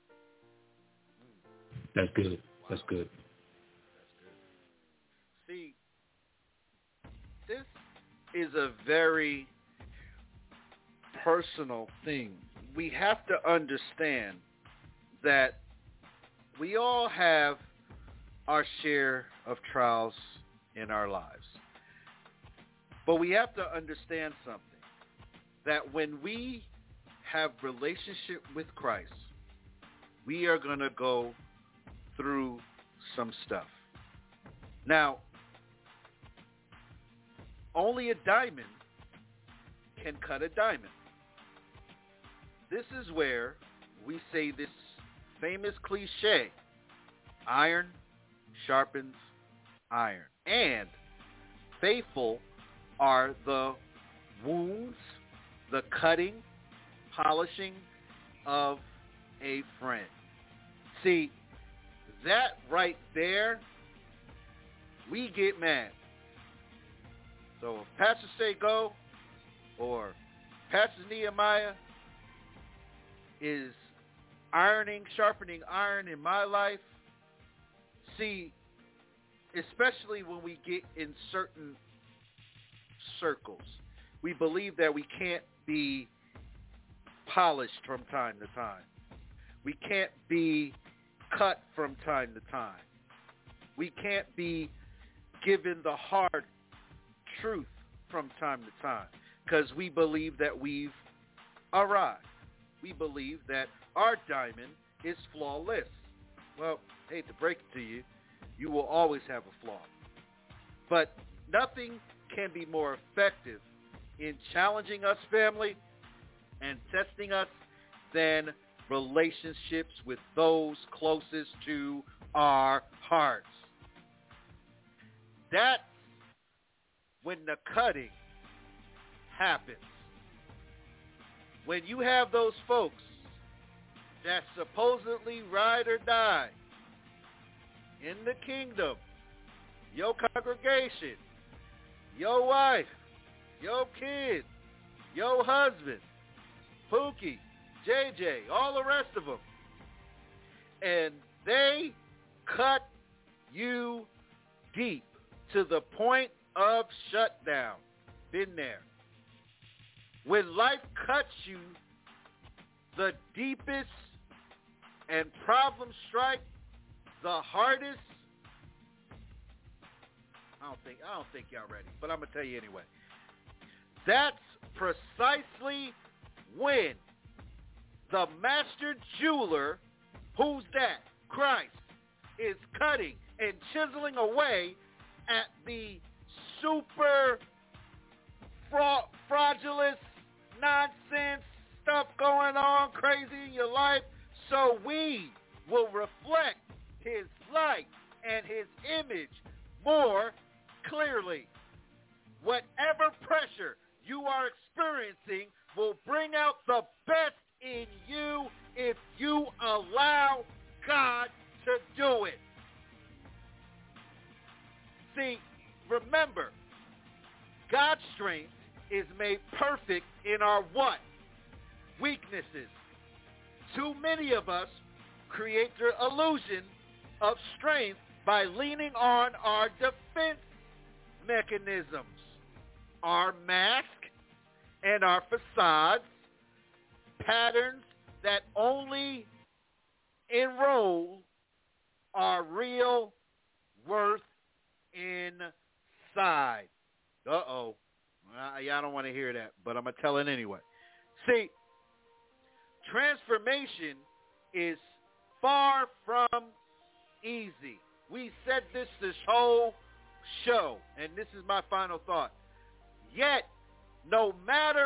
That's good. That's good. See, this is a very personal thing. We have to understand that we all have our share of trials in our lives. But we have to understand something, that when we have relationship with Christ, we are going to go through some stuff. Now, only a diamond can cut a diamond. This is where we say this famous cliche, iron sharpens iron. And faithful are the wounds, the cutting, polishing of a friend. See, that right there, we get mad. So if Pastor Sego or Pastor Nehemiah is sharpening iron in my life, see, especially when we get in certain circles, we believe that we can't be polished from time to time. We can't be cut from time to time. We can't be given the hard truth from time to time, because we believe that we've arrived. We believe that our diamond is flawless. Well, I hate to break it to you, you will always have a flaw. But nothing can be more effective in challenging us, family, and testing us than relationships with those closest to our hearts. That's when the cutting happens. When you have those folks that supposedly ride or die in the kingdom, your congregation, your wife, your kid, your husband, Pookie, JJ, all the rest of them, and they cut you deep to the point of shutdown. Been there. When life cuts you the deepest and problems strike the hardest, I don't think y'all ready, but I'm going to tell you anyway. That's precisely when the master jeweler, who's that? Christ, is cutting and chiseling away at the super fraudulent nonsense stuff going on crazy in your life, so we will reflect his light and his image more clearly. Whatever pressure you are experiencing will bring out the best in you if you allow God to do it. See, remember, God's strength is made perfect in our what? Weaknesses. Too many of us create the illusion of strength by leaning on our defense mechanisms, our mask and our facades, patterns that only enroll our real worth inside. Uh-oh. Y'all don't want to hear that, but I'm going to tell it anyway. See, transformation is far from easy. We said this whole show, and this is my final thought. Yet, no matter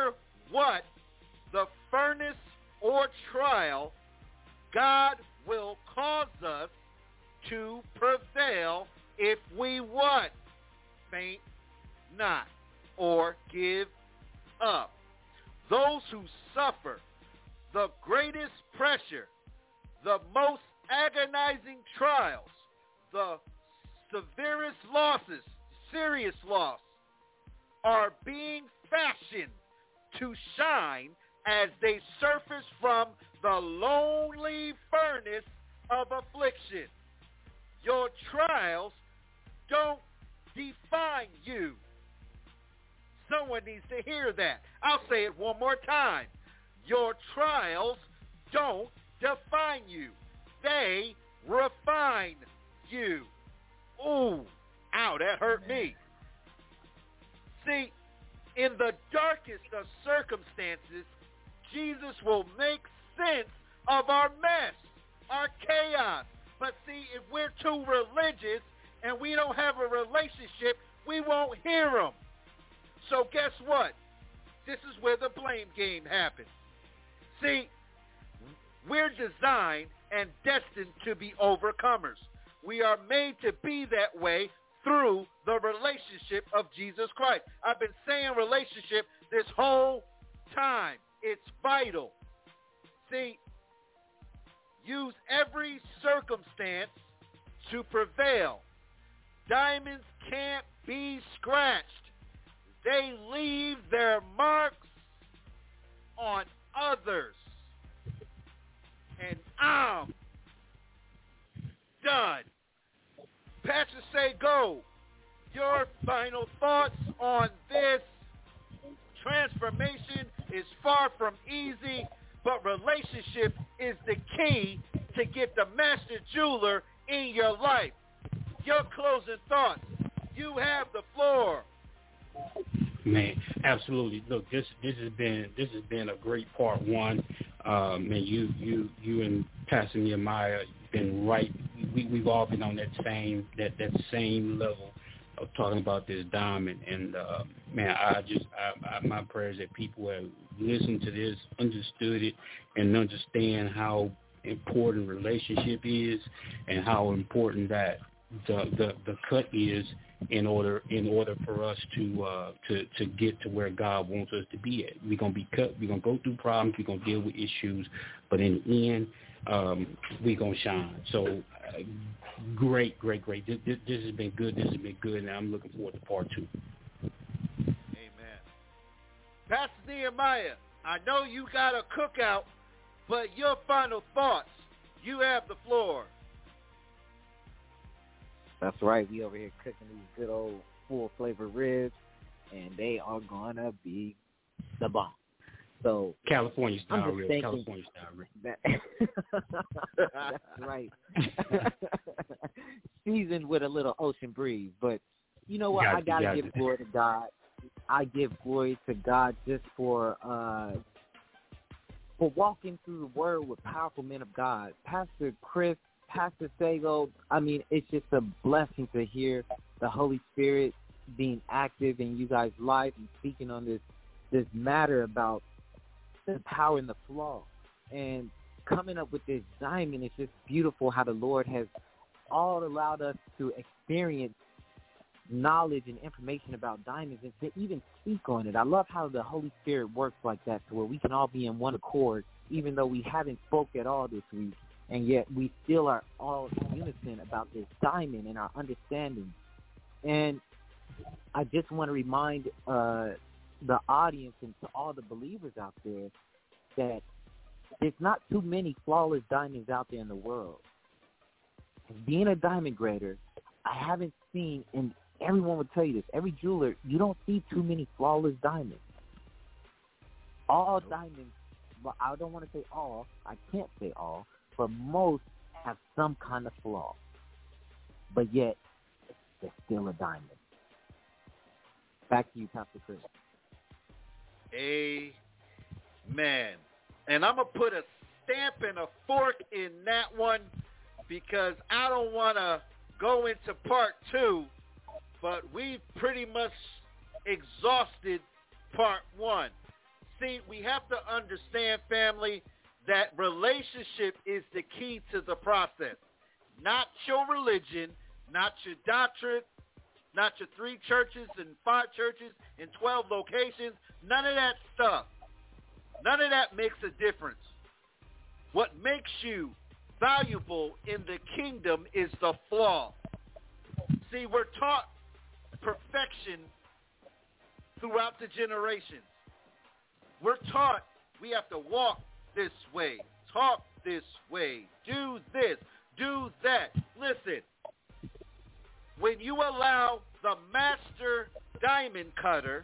what the furnace or trial God will cause us to prevail if we what? Faint not or give up. Those who suffer the greatest pressure, the most agonizing trials, the severest losses, serious loss, are being fashioned to shine as they surface from the lonely furnace of affliction. Your trials don't define you. Someone needs to hear that. I'll say it one more time. Your trials don't define you. They refine you. Ooh, ow, that hurt me. See, in the darkest of circumstances, Jesus will make sense of our mess, our chaos. But see, if we're too religious and we don't have a relationship, we won't hear him. So guess what? This is where the blame game happens. See, we're designed and destined to be overcomers. We are made to be that way through the relationship of Jesus Christ. I've been saying relationship this whole time. It's vital. See, use every circumstance to prevail. Diamonds can't be scratched. They leave their marks on others. And I'm done. Pastor Say Go. Your final thoughts on this. Transformation is far from easy, but relationship is the key to get the master jeweler in your life. Your closing thoughts. You have the floor. Man, absolutely. Look, this has been a great part one. Man, you and Pastor Nehemiah been right. We've all been on that same level of talking about this diamond. And man, my prayers that people have listened to this, understood it, and understand how important relationship is, and how important that the cut is in order for us to get to where God wants us to be at. We're gonna be cut. We're gonna go through problems. We're gonna deal with issues, but in the end, we're gonna shine. So great. This has been good. And I'm looking forward to part 2. Amen. Pastor Nehemiah, I know you got a cookout, but your final thoughts. You have the floor. That's right. We over here cooking these good old full flavor ribs, and they are gonna be the bomb. So California style ribs. California style ribs. That's right. Seasoned with a little ocean breeze, but you know what? I gotta give glory to God. I give glory to God just for walking through the Word with powerful men of God, Pastor Chris. Pastor Sago, I mean, it's just a blessing to hear the Holy Spirit being active in you guys' life and speaking on this matter about the power and the flaw. And coming up with this diamond, it's just beautiful how the Lord has all allowed us to experience knowledge and information about diamonds and to even speak on it. I love how the Holy Spirit works like that, to where we can all be in one accord, even though we haven't spoke at all this week. And yet we still are all in unison about this diamond and our understanding. And I just want to remind the audience and to all the believers out there that there's not too many flawless diamonds out there in the world. And being a diamond grader, I haven't seen, and everyone will tell you this, every jeweler, you don't see too many flawless diamonds. All diamonds, well, I don't want to say all, I can't say all, but most have some kind of flaw. But yet, they're still a diamond. Back to you, Pastor Chris. Amen. And I'm going to put a stamp and a fork in that one because I don't want to go into part 2, but we've pretty much exhausted part 1. See, we have to understand, family, that relationship is the key to the process. Not your religion, not your doctrine, not your 3 churches and 5 churches and 12 locations. None of that stuff. None of that makes a difference. What makes you valuable in the kingdom is the flaw. See, we're taught perfection throughout the generations. We're taught we have to walk this way, talk this way, do this, do that. Listen, when you allow the master diamond cutter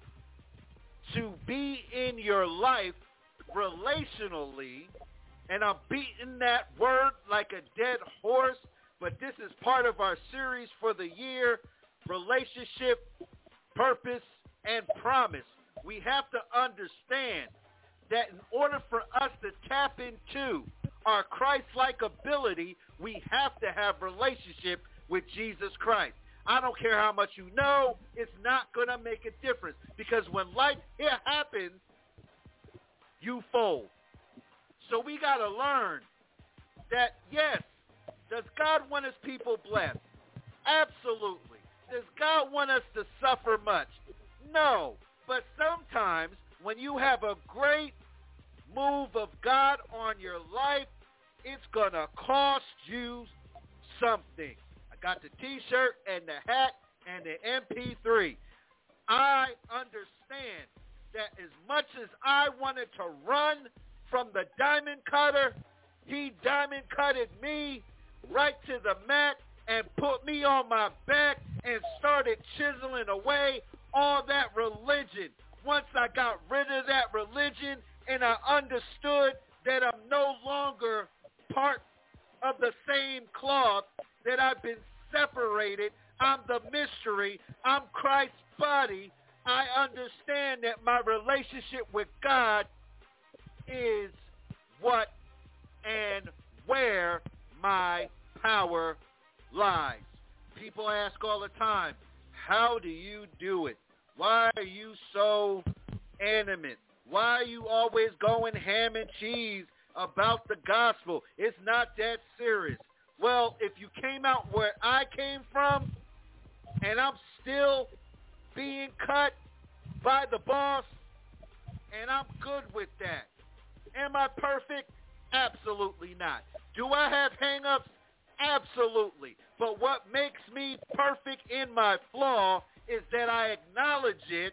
to be in your life relationally, and I'm beating that word like a dead horse, but this is part of our series for the year, relationship, purpose, and promise. We have to understand that in order for us to tap into our Christ-like ability, we have to have relationship with Jesus Christ. I don't care how much you know, it's not going to make a difference, because when life here happens, you fold. So we got to learn that, yes, does God want his people blessed? Absolutely. Does God want us to suffer much? No. But sometimes when you have a great move of God on your life, it's going to cost you something. I got the T-shirt and the hat and the MP3. I understand that as much as I wanted to run from the diamond cutter, he diamond cutted me right to the mat and put me on my back and started chiseling away all that religion. Once I got rid of that religion and I understood that I'm no longer part of the same cloth, that I've been separated, I'm the mystery, I'm Christ's body, I understand that my relationship with God is what and where my power lies. People ask all the time, how do you do it? Why are you so animate? Why are you always going ham and cheese about the gospel? It's not that serious. Well, if you came out where I came from and I'm still being cut by the boss, and I'm good with that. Am I perfect? Absolutely not. Do I have hang-ups? Absolutely. But what makes me perfect in my flaw is that I acknowledge it.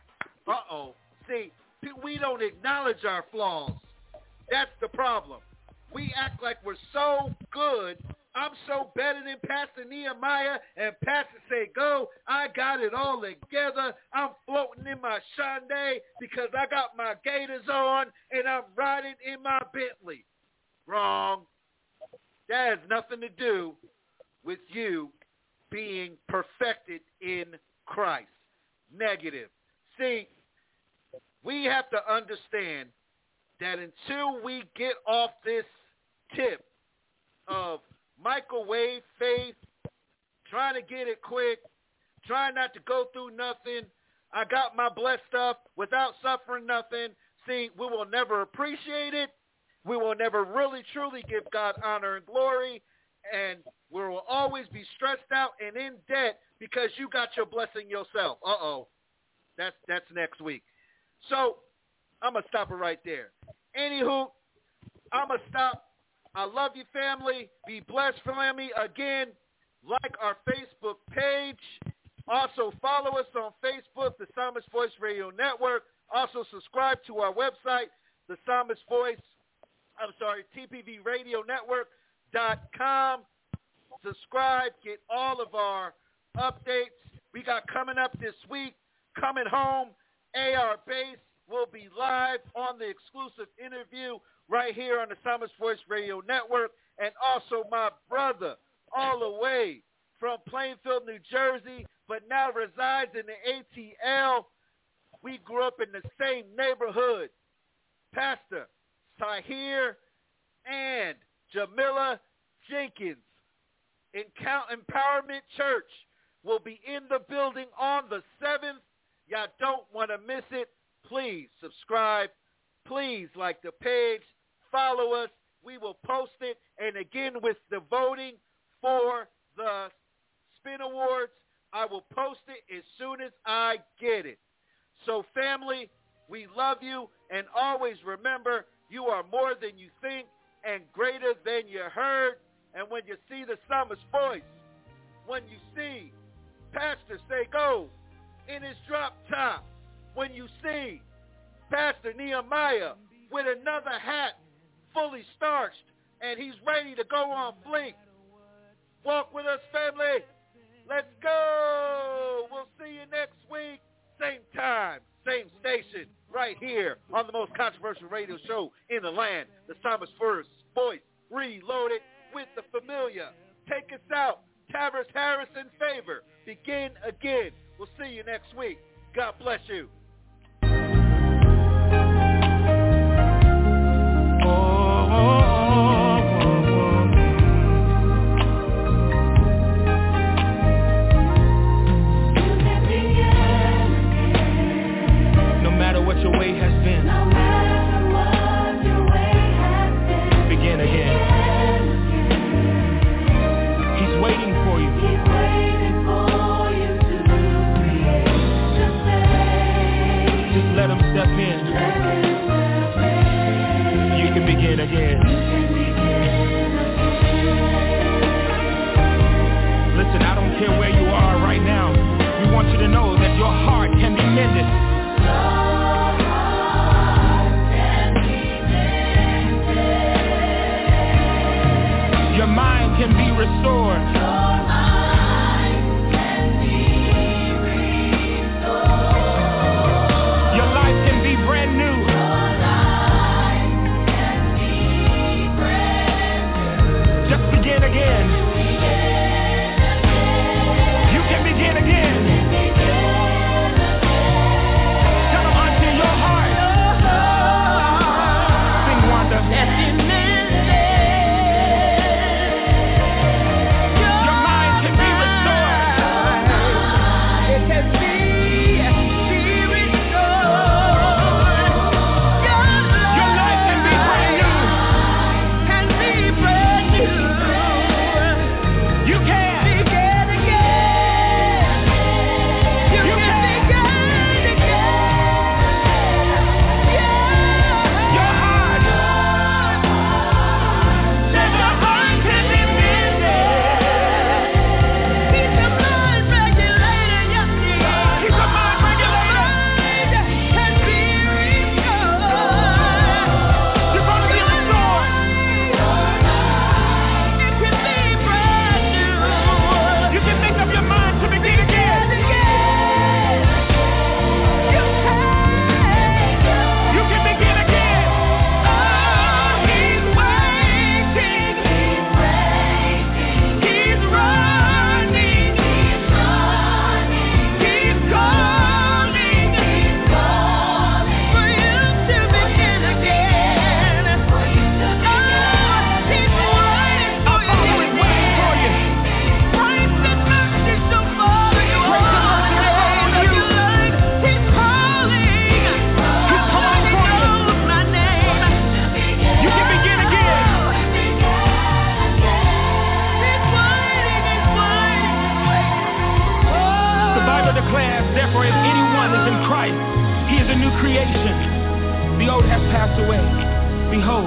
See, we don't acknowledge our flaws. That's the problem. We act like we're so good. I'm so better than Pastor Nehemiah and Pastor Sego. I got it all together. I'm floating in my Hyundai because I got my gaiters on and I'm riding in my Bentley. Wrong. That has nothing to do with you being perfected in Christ. Negative. See, we have to understand that until we get off this tip of microwave faith, trying to get it quick, trying not to go through nothing, I got my blessed stuff without suffering nothing, see, we will never appreciate it. We will never really, truly give God honor and glory, and we will always be stressed out and in debt because you got your blessing yourself. That's next week. So I'm going to stop it right there. Anywho, I'm going to stop. I love you, family. Be blessed, family. Again, like our Facebook page. Also, follow us on Facebook, the Psalmist Voice Radio Network. Also, subscribe to our website, the Psalmist Voice, TPVRadioNetwork.com. Subscribe, get all of our updates. We got coming up this week, Coming Home, AR Base will be live on the exclusive interview right here on the Psalmist Voice Radio Network. And also my brother, all the way from Plainfield, New Jersey, but now resides in the ATL. We grew up in the same neighborhood. Pastor Tahir and Jamila Jenkins, Empowerment Church, will be in the building on the 7th. Y'all don't want to miss it. please subscribe. Please like the page. Follow us. We will post it. And again, with the voting for the Spin Awards, I will post it as soon as I get it. So, family, we love you. And always remember, you are more than you think and greater than you heard. And when you see the Summer's Voice, when you see Pastor Sego in his drop top, when you see Pastor Nehemiah with another hat fully starched and he's ready to go on Blink, walk with us, family. Let's go. We'll see you next week. Same time, same station, right here on the most controversial radio show in the land, the Summer's Voice Reloaded with the familiar. Take us out. Tavares Harrison Favor. Begin again. We'll see you next week. God bless you. No matter what your way has been, begin again. He's waiting for you. Just let him step in. You can begin again. Listen, I don't care where you are right now. We want you to know that your heart can be mended. Your mind can be restored. Your life can be brand new. Just begin again. You can begin again. Tell them unto your heart. Sing Wanda. Therefore, if anyone is in Christ, he is a new creation. The old has passed away. Behold,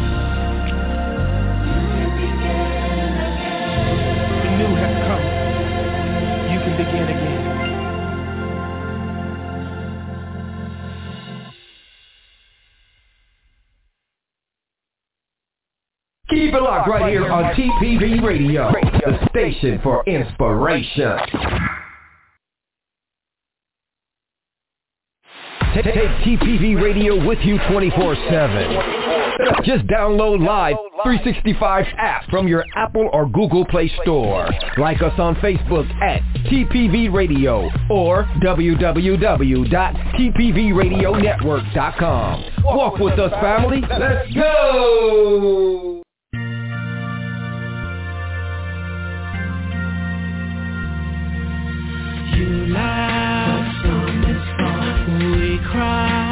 the new has come. You can begin again. Keep it locked right here on TPV Radio, the station for inspiration. Take TPV Radio with you 24/7. Just download Live 365 app from your Apple or Google Play Store. Like us on Facebook at TPV Radio or www.tpvradionetwork.com. Walk with us, family. Let's go! You laugh, we cry.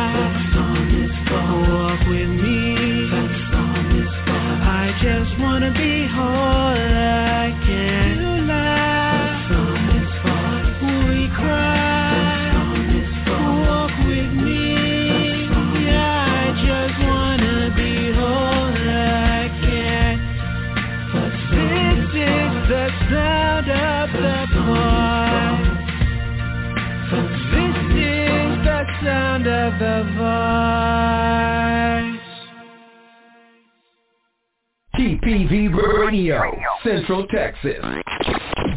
TPV Radio, Central Texas.